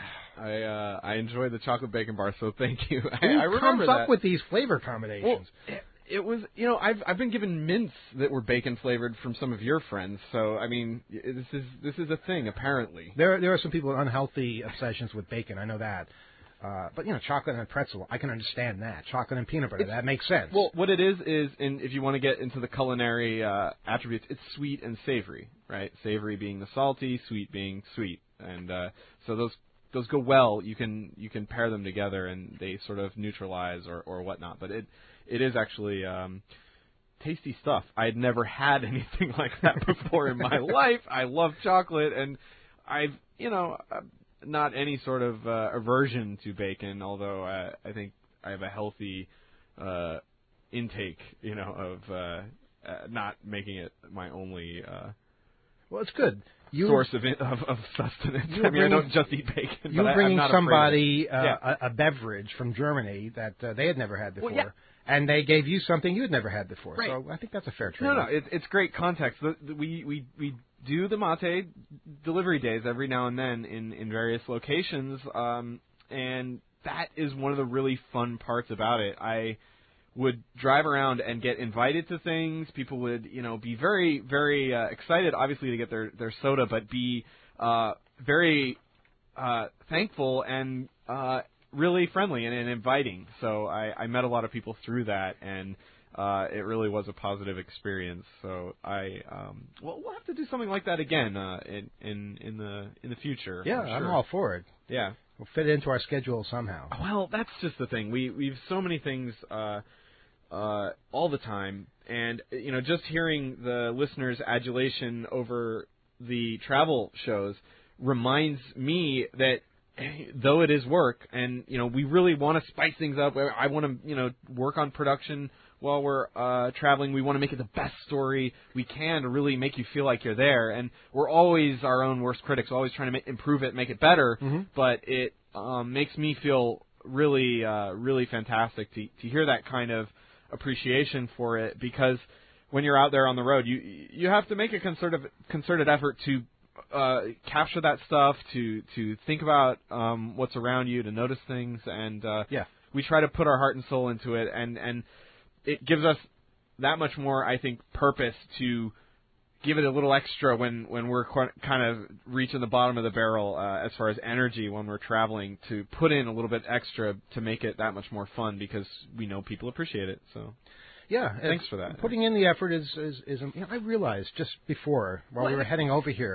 I uh, I enjoyed the chocolate bacon bar, so thank you. I, Who I remember comes that. up with these flavor combinations? Well, it, it was, you know, I've I've been given mints that were bacon flavored from some of your friends. So I mean, this is this is a thing apparently. There there are some people with unhealthy obsessions with bacon. I know that. Uh, but, you know, chocolate and pretzel, I can understand that. Chocolate and peanut butter, it's, that makes sense. Well, what it is is, in, if you want to get into the culinary uh, attributes, it's sweet and savory, right? Savory being the salty, sweet being sweet. And uh, so those those go well. You can you can pair them together, and they sort of neutralize or, or whatnot. But it it is actually um, tasty stuff. I had never had anything like that before in my life. I love chocolate, and I've, you know... Uh, not any sort of uh, aversion to bacon, although uh, I think I have a healthy uh, intake, you know, of uh, uh, not making it my only uh, well, it's good. You source of, of, of sustenance. I mean, bringing, I don't just eat bacon. You're but bringing I, I'm not somebody uh, yeah. a, a beverage from Germany that uh, they had never had before. Well, yeah. And they gave you something you had never had before. Right. So I think that's a fair trade. No, no, it, it's great context. The, the, we, we, we do the mate delivery days every now and then in, in various locations, um, and that is one of the really fun parts about it. I would drive around and get invited to things. People would, you know, be very, very uh, excited, obviously, to get their, their soda, but be uh, very uh, thankful and uh, really friendly and, and inviting. So I, I met a lot of people through that, and uh, it really was a positive experience. So I, um, well, we'll have to do something like that again uh, in, in in the in the future. Yeah, I'm, sure. I'm all for it. Yeah, we'll fit it into our schedule somehow. Well, that's just the thing. We we've so many things uh, uh, all the time, and you know, just hearing the listeners' adulation over the travel shows reminds me that, though it is work, and you know, we really want to spice things up. I want to, you know, work on production while we're uh, traveling. We want to make it the best story we can to really make you feel like you're there. And we're always our own worst critics, always trying to make, improve it, make it better. Mm-hmm. But it um, makes me feel really, uh, really fantastic to to hear that kind of appreciation for it, because when you're out there on the road, you you have to make a concerted concerted effort to Uh, capture that stuff, to to think about um, what's around you, to notice things, and uh, yeah, we try to put our heart and soul into it, and, and it gives us that much more, I think, purpose to give it a little extra when, when we're kind of reaching the bottom of the barrel uh, as far as energy when we're traveling, to put in a little bit extra to make it that much more fun, because we know people appreciate it. So. Yeah, thanks for that. Putting in the effort is, is, is you know, I realized just before, while well, we were heading over here,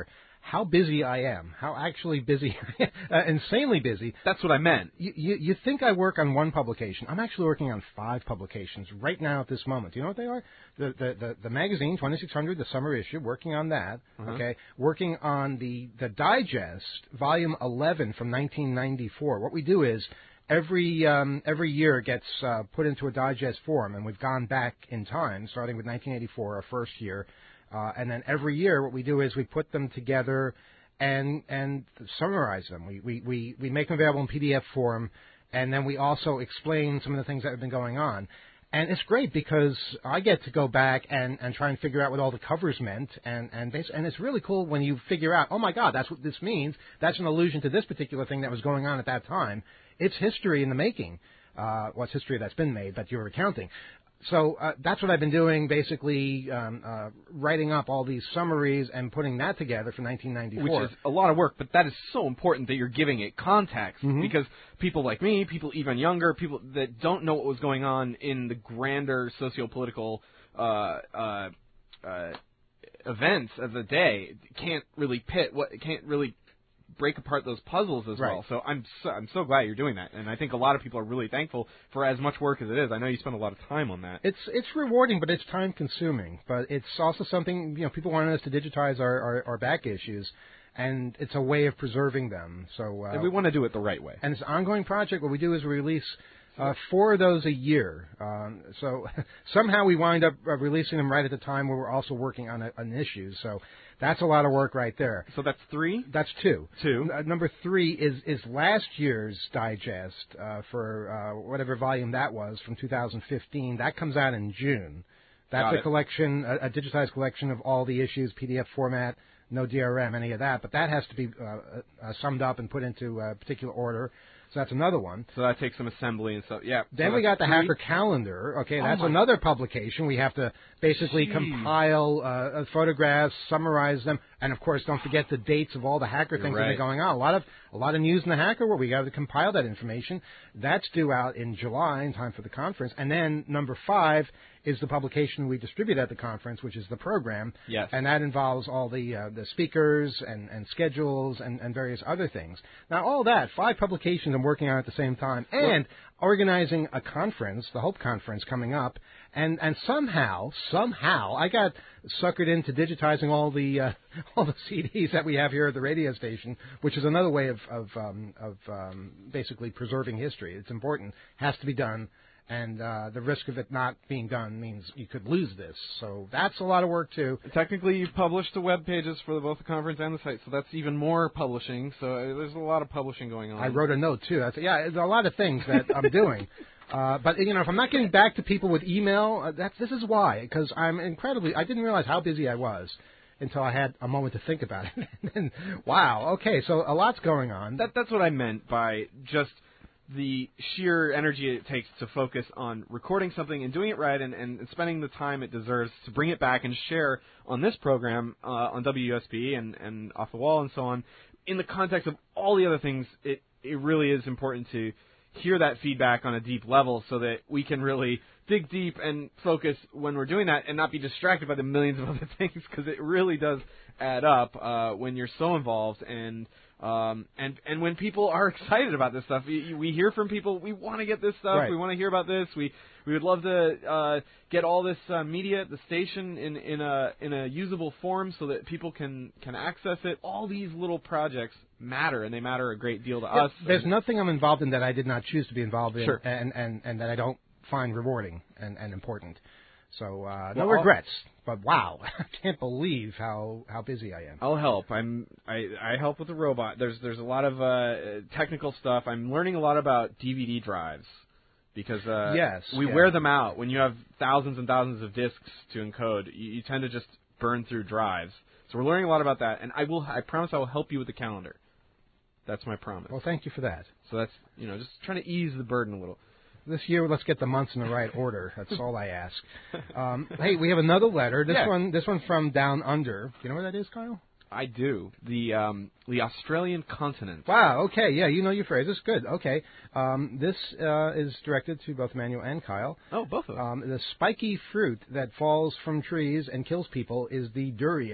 how busy I am, how actually busy, uh, insanely busy. That's what I meant. You, you, you think I work on one publication. I'm actually working on five publications right now at this moment. Do you know what they are? The the, the, the magazine, twenty-six hundred, the summer issue, working on that, Uh-huh. okay? Working on the, the digest, volume eleven from nineteen ninety-four. What we do is every um, every year it gets uh, put into a digest form, and we've gone back in time, starting with nineteen eighty-four, our first year. Uh, and then every year what we do is we put them together and and summarize them. We, we, we, we make them available in P D F form, and then we also explain some of the things that have been going on. And it's great because I get to go back and, and try and figure out what all the covers meant, and and, bas- and it's really cool when you figure out, oh my God, that's what this means. That's an allusion to this particular thing that was going on at that time. It's history in the making. Uh, well, it's history that's been made, but you're recounting. So uh, that's what I've been doing, basically um, uh, writing up all these summaries and putting that together for nineteen ninety-four. Which is a lot of work, but that is so important that you're giving it context, Mm-hmm. because people like me, people even younger, people that don't know what was going on in the grander socio-political uh, uh, uh, events of the day can't really pit what can't really break apart those puzzles as Right. well. So I'm so, I'm so glad you're doing that, and I think a lot of people are really thankful for as much work as it is. I know you spend a lot of time on that. It's it's rewarding, but it's time consuming. But it's also something, you know, people wanted us to digitize our, our, our back issues, and it's a way of preserving them. So uh, and we want to do it the right way. And it's an ongoing project. What we do is we release uh, four of those a year. Um, so somehow we wind up uh, releasing them right at the time where we're also working on a, an issue. So that's a lot of work right there. So that's three? That's two. Two. Uh, number three is, is last year's digest uh, for uh, whatever volume that was from two thousand fifteen. That comes out in June. That's Got a it. collection, a, a digitized collection of all the issues, P D F format, no D R M, any of that. But that has to be uh, uh, summed up and put into a particular order. So that's another one. So that takes some assembly and stuff. Yeah. Then so we got the three. Hacker Calendar. Okay, Oh that's my- another publication. We have to basically Jeez. compile uh, uh, photographs, summarize them, and of course, don't forget the dates of all the hacker You're things right. that are going on. A lot of a lot of news in the hacker world. We got to compile that information. That's due out in July in time for the conference. And then number five is the publication we distribute at the conference, which is the program. Yes. And that involves all the uh, the speakers and, and schedules and, and various other things. Now, all that, five publications I'm working on at the same time, and organizing a conference, the Hope Conference, coming up. And and somehow, somehow, I got suckered into digitizing all the uh, all the C Ds that we have here at the radio station, which is another way of of, um, of um, basically preserving history. It's important, has to be done. And uh, the risk of it not being done means you could lose this. So that's a lot of work, too. Technically, you've published the web pages for both the conference and the site, so that's even more publishing. So uh, there's a lot of publishing going on. I wrote a note, too. I said, yeah, there's a lot of things that I'm doing. Uh, but, you know, if I'm not getting back to people with email, uh, that's, this is why. Because I'm incredibly, I didn't realize how busy I was until I had a moment to think about it. And then, wow, okay, so a lot's going on. That, that's what I meant by just the sheer energy it takes to focus on recording something and doing it right and, and spending the time it deserves to bring it back and share on this program uh, on W U S B and, and Off the Wall and so on. In the context of all the other things, it, it really is important to hear that feedback on a deep level so that we can really dig deep and focus when we're doing that and not be distracted by the millions of other things, because it really does add up uh, when you're so involved and Um, and, and when people are excited about this stuff, we, we hear from people, we want to get this stuff, Right. we want to hear about this, we, we would love to uh, get all this uh, media at the station in, in, a, in a usable form so that people can, can access it. All these little projects matter, and they matter a great deal to Yeah, us. There's nothing I'm involved in that I did not choose to be involved in, Sure. and, and, and that I don't find rewarding and, and important. So uh, no Well, I'll- regrets. But wow, I can't believe how, how busy I am. I'll help. I'm I, I help with the robot. There's there's a lot of uh, technical stuff. I'm learning a lot about D V D drives because uh, Yes, we yeah. wear them out. When you have thousands and thousands of discs to encode, you, you tend to just burn through drives. So we're learning a lot about that, and I will. I promise I will help you with the calendar. That's my promise. Well, thank you for that. So that's you know just trying to ease the burden a little. This year, let's get the months in the right order. That's all I ask. Um, hey, we have another letter. This Yeah. one, this one from Down Under. You know where that is, Kyle? I do. The um, the Australian continent. Wow. Okay. Yeah, you know your phrases. Good. Okay. Um, this uh, is directed to both Manuel and Kyle. Oh, both of them. Um, the spiky fruit that falls from trees and kills people is the durian.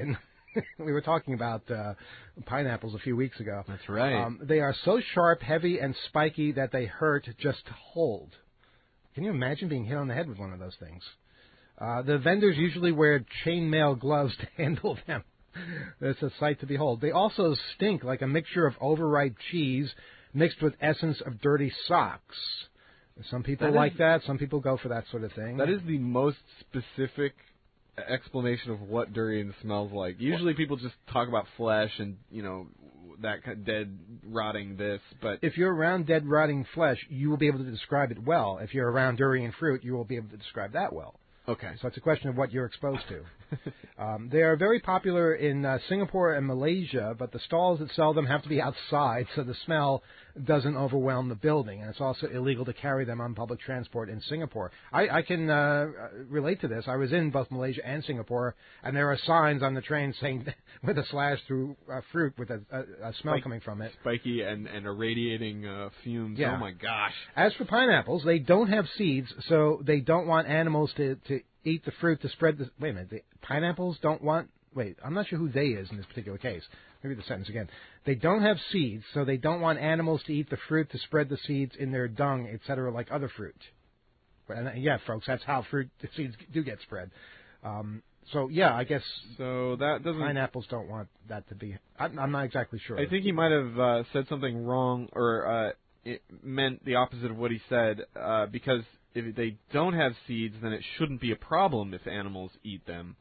we were talking about uh, pineapples a few weeks ago. That's right. Um, they are so sharp, heavy, and spiky that they hurt just to hold. Can you imagine being hit on the head with one of those things? Uh, the vendors usually wear chainmail gloves to handle them. It's a sight to behold. They also stink like a mixture of overripe cheese mixed with essence of dirty socks. Some people That like is- that. Some people go for that sort of thing. That is the most specific explanation of what durian smells like. Usually people just talk about flesh and, you know, that kind of dead, rotting this, but... If you're around dead, rotting flesh, you will be able to describe it well. If you're around durian fruit, you will be able to describe that well. Okay. So it's a question of what you're exposed to. um, they are very popular in uh, Singapore and Malaysia, but the stalls that sell them have to be outside, so the smell doesn't overwhelm the building. And it's also illegal to carry them on public transport in Singapore. I, I can uh, relate to this. I was in both Malaysia and Singapore, and there are signs on the train saying, with a slash through uh, fruit with a, a, a smell Spike, coming from it. Spiky and, and irradiating uh, fumes. Yeah. Oh, my gosh. As for pineapples, they don't have seeds, so they don't want animals to, to eat the fruit to spread the... Wait a minute. The pineapples don't want... Wait, I'm not sure who they is in this particular case. Maybe the sentence again. They don't have seeds, so they don't want animals to eat the fruit to spread the seeds in their dung, et cetera, like other fruit. And uh, yeah, folks, that's how fruit the seeds do get spread. Um, so yeah, I guess. So that doesn't. Pineapples don't want that to be. I'm, I'm not exactly sure. I think he might have uh, said something wrong, or uh, it meant the opposite of what he said. Uh, because if they don't have seeds, then it shouldn't be a problem if animals eat them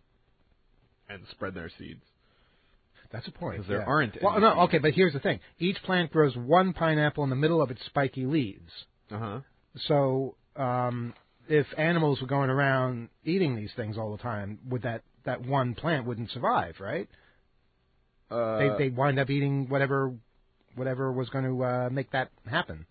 and spread their seeds. That's a point. Because there yeah. aren't Well, any no, seeds. okay, but here's the thing. Each plant grows one pineapple in the middle of its spiky leaves. Uh-huh. So um, if animals were going around eating these things all the time, would that, that one plant wouldn't survive, right? Uh, they they wind up eating whatever whatever was going to uh, make that happen.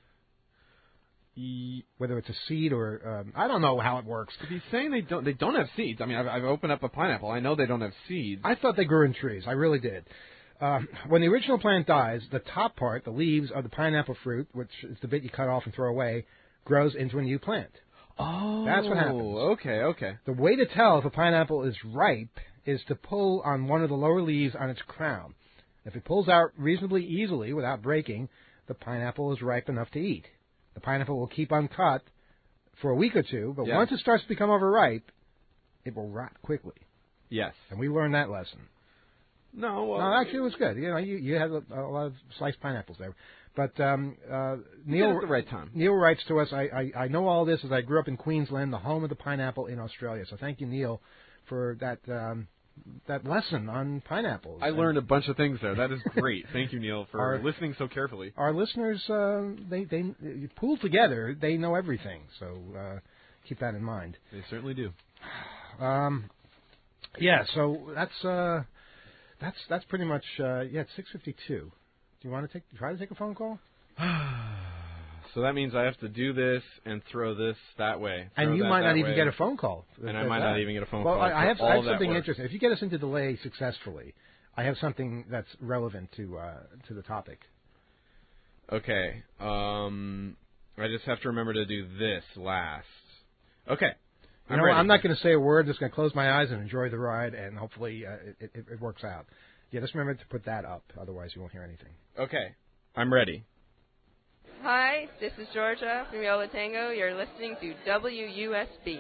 Whether it's a seed or um, I don't know how it works. If he's saying they don't, they don't have seeds. I mean, I've, I've opened up a pineapple. I know they don't have seeds. I thought they grew in trees. I really did. Um, when the original plant dies, the top part, the leaves of the pineapple fruit, which is the bit you cut off and throw away, grows into a new plant. Oh, That's what happens. Okay, okay. The way to tell if a pineapple is ripe is to pull on one of the lower leaves on its crown. If it pulls out reasonably easily without breaking, the pineapple is ripe enough to eat. The pineapple will keep uncut for a week or two, but Yeah. once it starts to become overripe, it will rot quickly. Yes. And we learned that lesson. No, well, no, actually, it was good. You know, you, you had a, a lot of sliced pineapples there. But um, uh, You Neil did it at the right time. Neil writes to us, I, I, I know all this as I grew up in Queensland, the home of the pineapple in Australia. So thank you, Neil, for that um, that lesson on pineapples. I And learned a bunch of things there. That is great. Thank you, Neil, for Our- listening so carefully. Our listeners, uh, they they pooled together. They know everything. So uh, keep that in mind. They certainly do. Um, yeah. So that's uh, that's that's pretty much uh, yeah. It's six fifty-two. Do you want to take try to take a phone call? So that means I have to do this and throw this that way. And throw you that might not that even way. get a phone call. And I That's might that. not even get a phone well, call. Well, I for have, all I have that something work. interesting. If you get us into delay successfully, I have something that's relevant to uh, to the topic. Okay. Um, I just have to remember to do this last. Okay. You I'm know, ready. I'm not going to say a word. Just going to close my eyes and enjoy the ride, and hopefully uh, it, it, it works out. Yeah, just remember to put that up. Otherwise, you won't hear anything. Okay. I'm ready. Hi, this is Georgia from Yola Tango. You're listening to W U S B.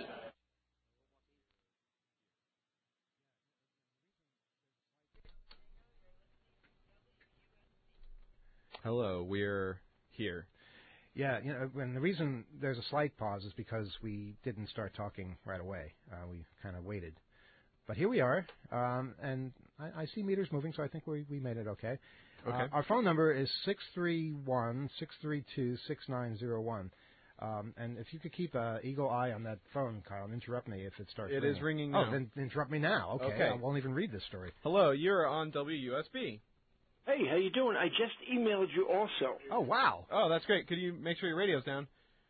Hello, we're here. Yeah, you know, and the reason there's a slight pause is because we didn't start talking right away. Uh, we kind of waited. But here we are, um, and I, I see meters moving, so I think we, we made it okay. Okay. Uh, our phone number is six three one, six three two, six nine zero one. Um, and if you could keep an eagle eye on that phone, Kyle, and interrupt me if it starts It ringing. is ringing Oh, now. then interrupt me now. Okay, Okay. I won't even read this story. Hello, you're on W U S B. Hey, how you doing? I just emailed you also. Oh, wow. Oh, that's great. Could you make sure your radio's down?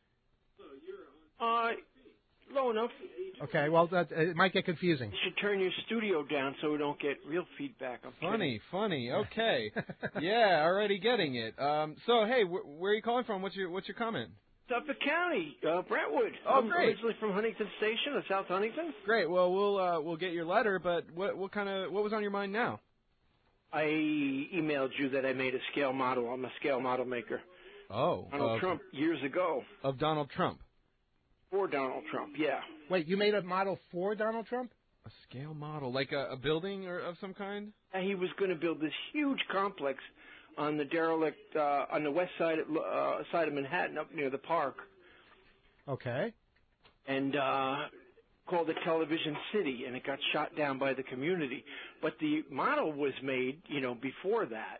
Uh, low enough. Okay, well, that, it might get confusing. You should turn your studio down so we don't get real feedback. I'm Funny, kidding. funny. Okay. Yeah, already getting it. Um, so, hey, wh- where are you calling from? What's your What's your comment? Suffolk County, uh, Brentwood. Oh, I'm great. originally from Huntington Station, of South Huntington. Great. Well, we'll uh, we'll get your letter. But what what kind of what was on your mind now? I emailed you that I made a scale model. I'm a scale model maker. Oh, Donald uh, Trump years ago. Of Donald Trump. For Donald Trump, yeah. Wait, you made a model for Donald Trump? A scale model, like a, a building or of some kind? And he was going to build this huge complex on the derelict uh, on the west side of, uh, side of Manhattan, up near the park. Okay. And uh, called it Television City, and it got shot down by the community. But the model was made, you know, before that.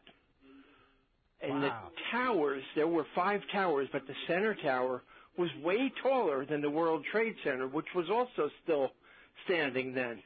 And wow. the towers, there were five towers, but the center tower was way taller than the World Trade Center, which was also still standing then.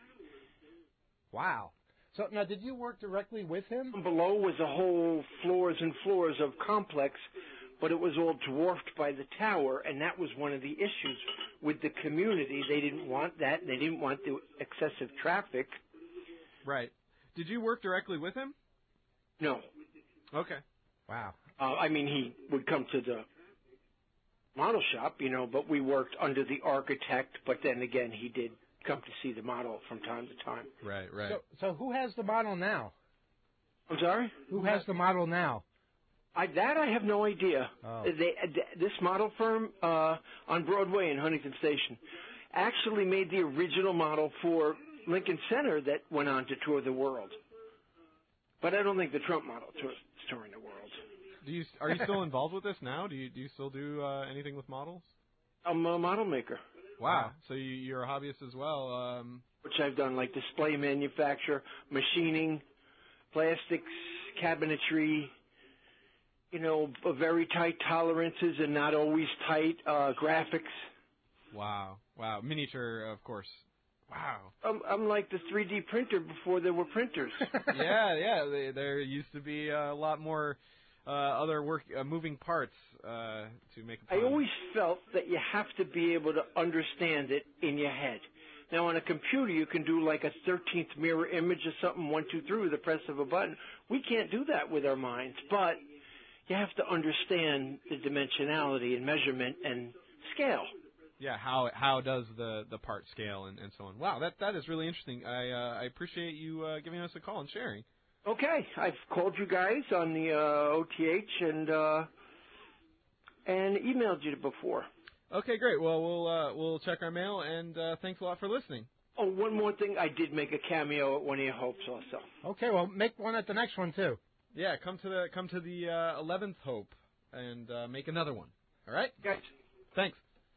Wow. So now, did you work directly with him? Below was a whole floors and floors of complex, but it was all dwarfed by the tower, and that was one of the issues with the community. They didn't want that. They didn't want the excessive traffic. Right. Did you work directly with him? No. Okay. Wow. Uh, I mean, he would come to the model shop, you know, but we worked under the architect, but then again, he did come to see the model from time to time. Right, right. So, so who has the model now? I'm sorry? Who has the model now? I, that I have no idea. Oh. They, this model firm uh, on Broadway in Huntington Station actually made the original model for Lincoln Center that went on to tour the world. But I don't think the Trump model tour, is touring the world. Do you are you still involved with this now? Do you do you still do uh, anything with models? I'm a model maker. Wow. So you, you're a hobbyist as well. Um, Which I've done, like display manufacture, machining, plastics, cabinetry, you know, very tight tolerances and not always tight uh, graphics. Wow. Wow. Miniature, of course. Wow. I'm, I'm like the three D printer before there were printers. yeah, yeah. They, there used to be a lot more uh, other work, uh, moving parts uh, to make a I pun. always felt that you have to be able to understand it in your head. Now, on a computer, you can do like a thirteenth mirror image or something, one, two, three, with the press of a button. We can't do that with our minds, but you have to understand the dimensionality and measurement and scale. Yeah, how how does the, the part scale and, and so on. Wow, that that is really interesting. I uh, I appreciate you uh, giving us a call and sharing. Okay, I've called you guys on the uh, O T H and uh, and emailed you before. Okay, great. Well, we'll uh, we'll check our mail, and uh, thanks a lot for listening. Oh, one more thing. I did make a cameo at one of your hopes also. Okay, well, make one at the next one, too. Yeah, come to the come to the uh, eleventh Hope and uh, make another one. All right? Guys. Thanks.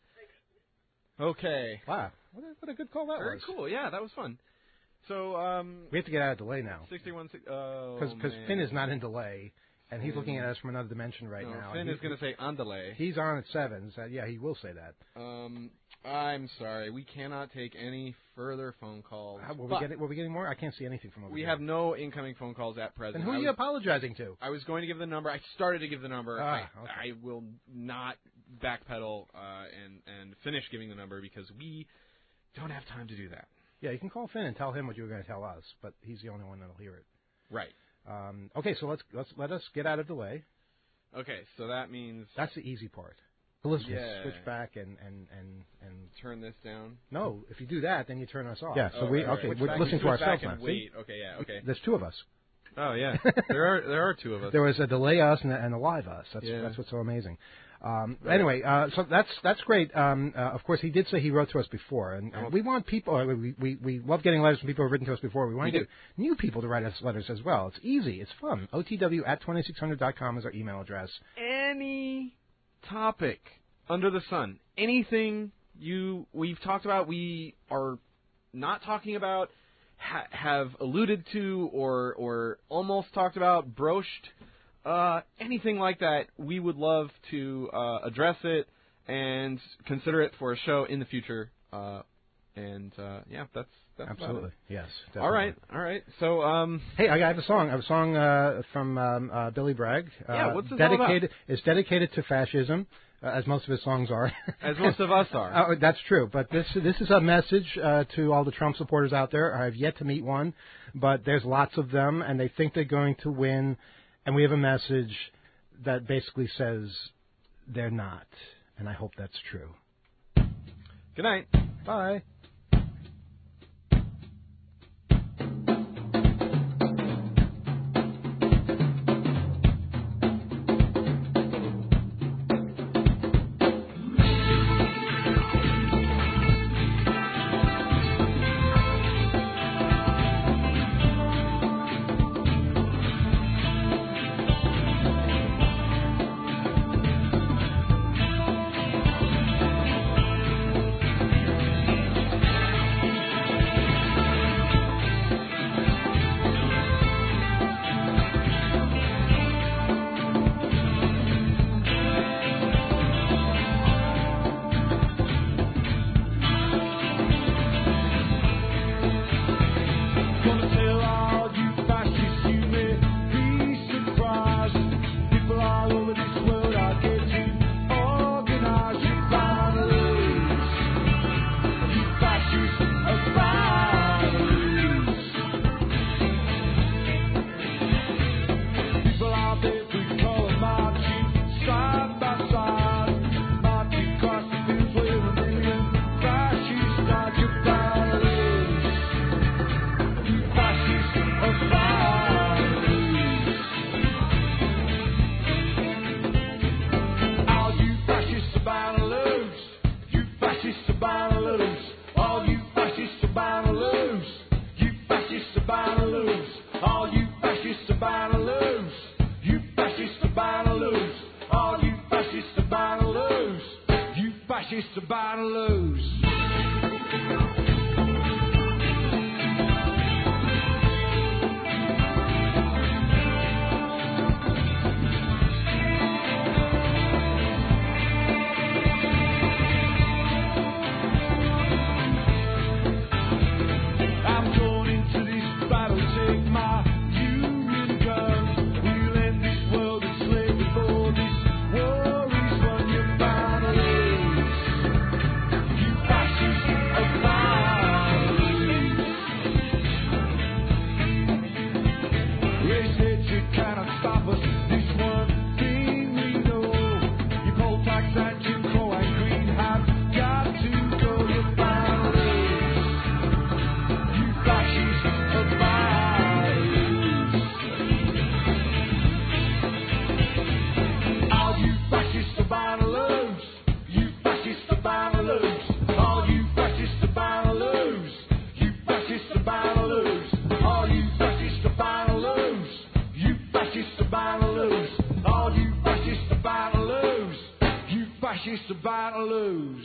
Okay. Wow, what a, what a good call that Very was. cool. Yeah, that was fun. So um, we have to get out of delay now. Sixty-one. Oh, because Finn is not in delay, and he's looking at us from another dimension right no, now. Finn is going to say on delay. He's on at seven. So yeah, he will say that. Um, I'm sorry, we cannot take any further phone calls. Uh, were, we getting, were we getting more? I can't see anything from over We here. have no incoming phone calls at present. And who are I you was, apologizing to? I was going to give the number. I started to give the number. Ah, I, okay. I will not backpedal uh, and and finish giving the number because we don't have time to do that. Yeah, you can call Finn and tell him what you were going to tell us, but he's the only one that'll hear it. Right. Um, okay, so let's let's let us get out of delay. Okay, so that means that's the easy part. So let's yeah. switch back and, and, and, and turn this down. No, if you do that, then you turn us off. Yeah, so oh, we right, okay. right. We're Back, listening to ourselves now. Wait, okay, yeah, okay. There's two of us. Oh yeah, there are there are two of us. There was a delay us and a, and a live us. That's yeah. that's what's so amazing. Um, right. Anyway, uh, so that's that's great. Um, uh, of course, he did say he wrote to us before, and, and oh. we want people. Uh, we, we we love getting letters from people who have written to us before. We want we to get new people to write us letters as well. It's easy. It's fun. O T W at twenty-six hundred dot com is our email address. Any topic under the sun, anything you we've talked about, we are not talking about, ha- have alluded to, or or almost talked about, broached. Uh, anything like that, we would love to uh, address it and consider it for a show in the future. Uh, and uh, yeah, that's that's absolutely yes. Definitely. All right, all right. So, um, hey, I have a song. I have a song uh, from um, uh, Billy Bragg. Uh, yeah, what's this dedicated? all about? It's dedicated to fascism, uh, as most of his songs are. As most of us are. Uh, that's true. But this this is a message uh, to all the Trump supporters out there. I have yet to meet one, but there's lots of them, and they think they're going to win. And we have a message that basically says they're not. and I hope that's true. Good night. Bye. About to lose.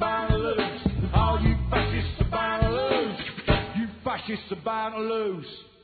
About to lose.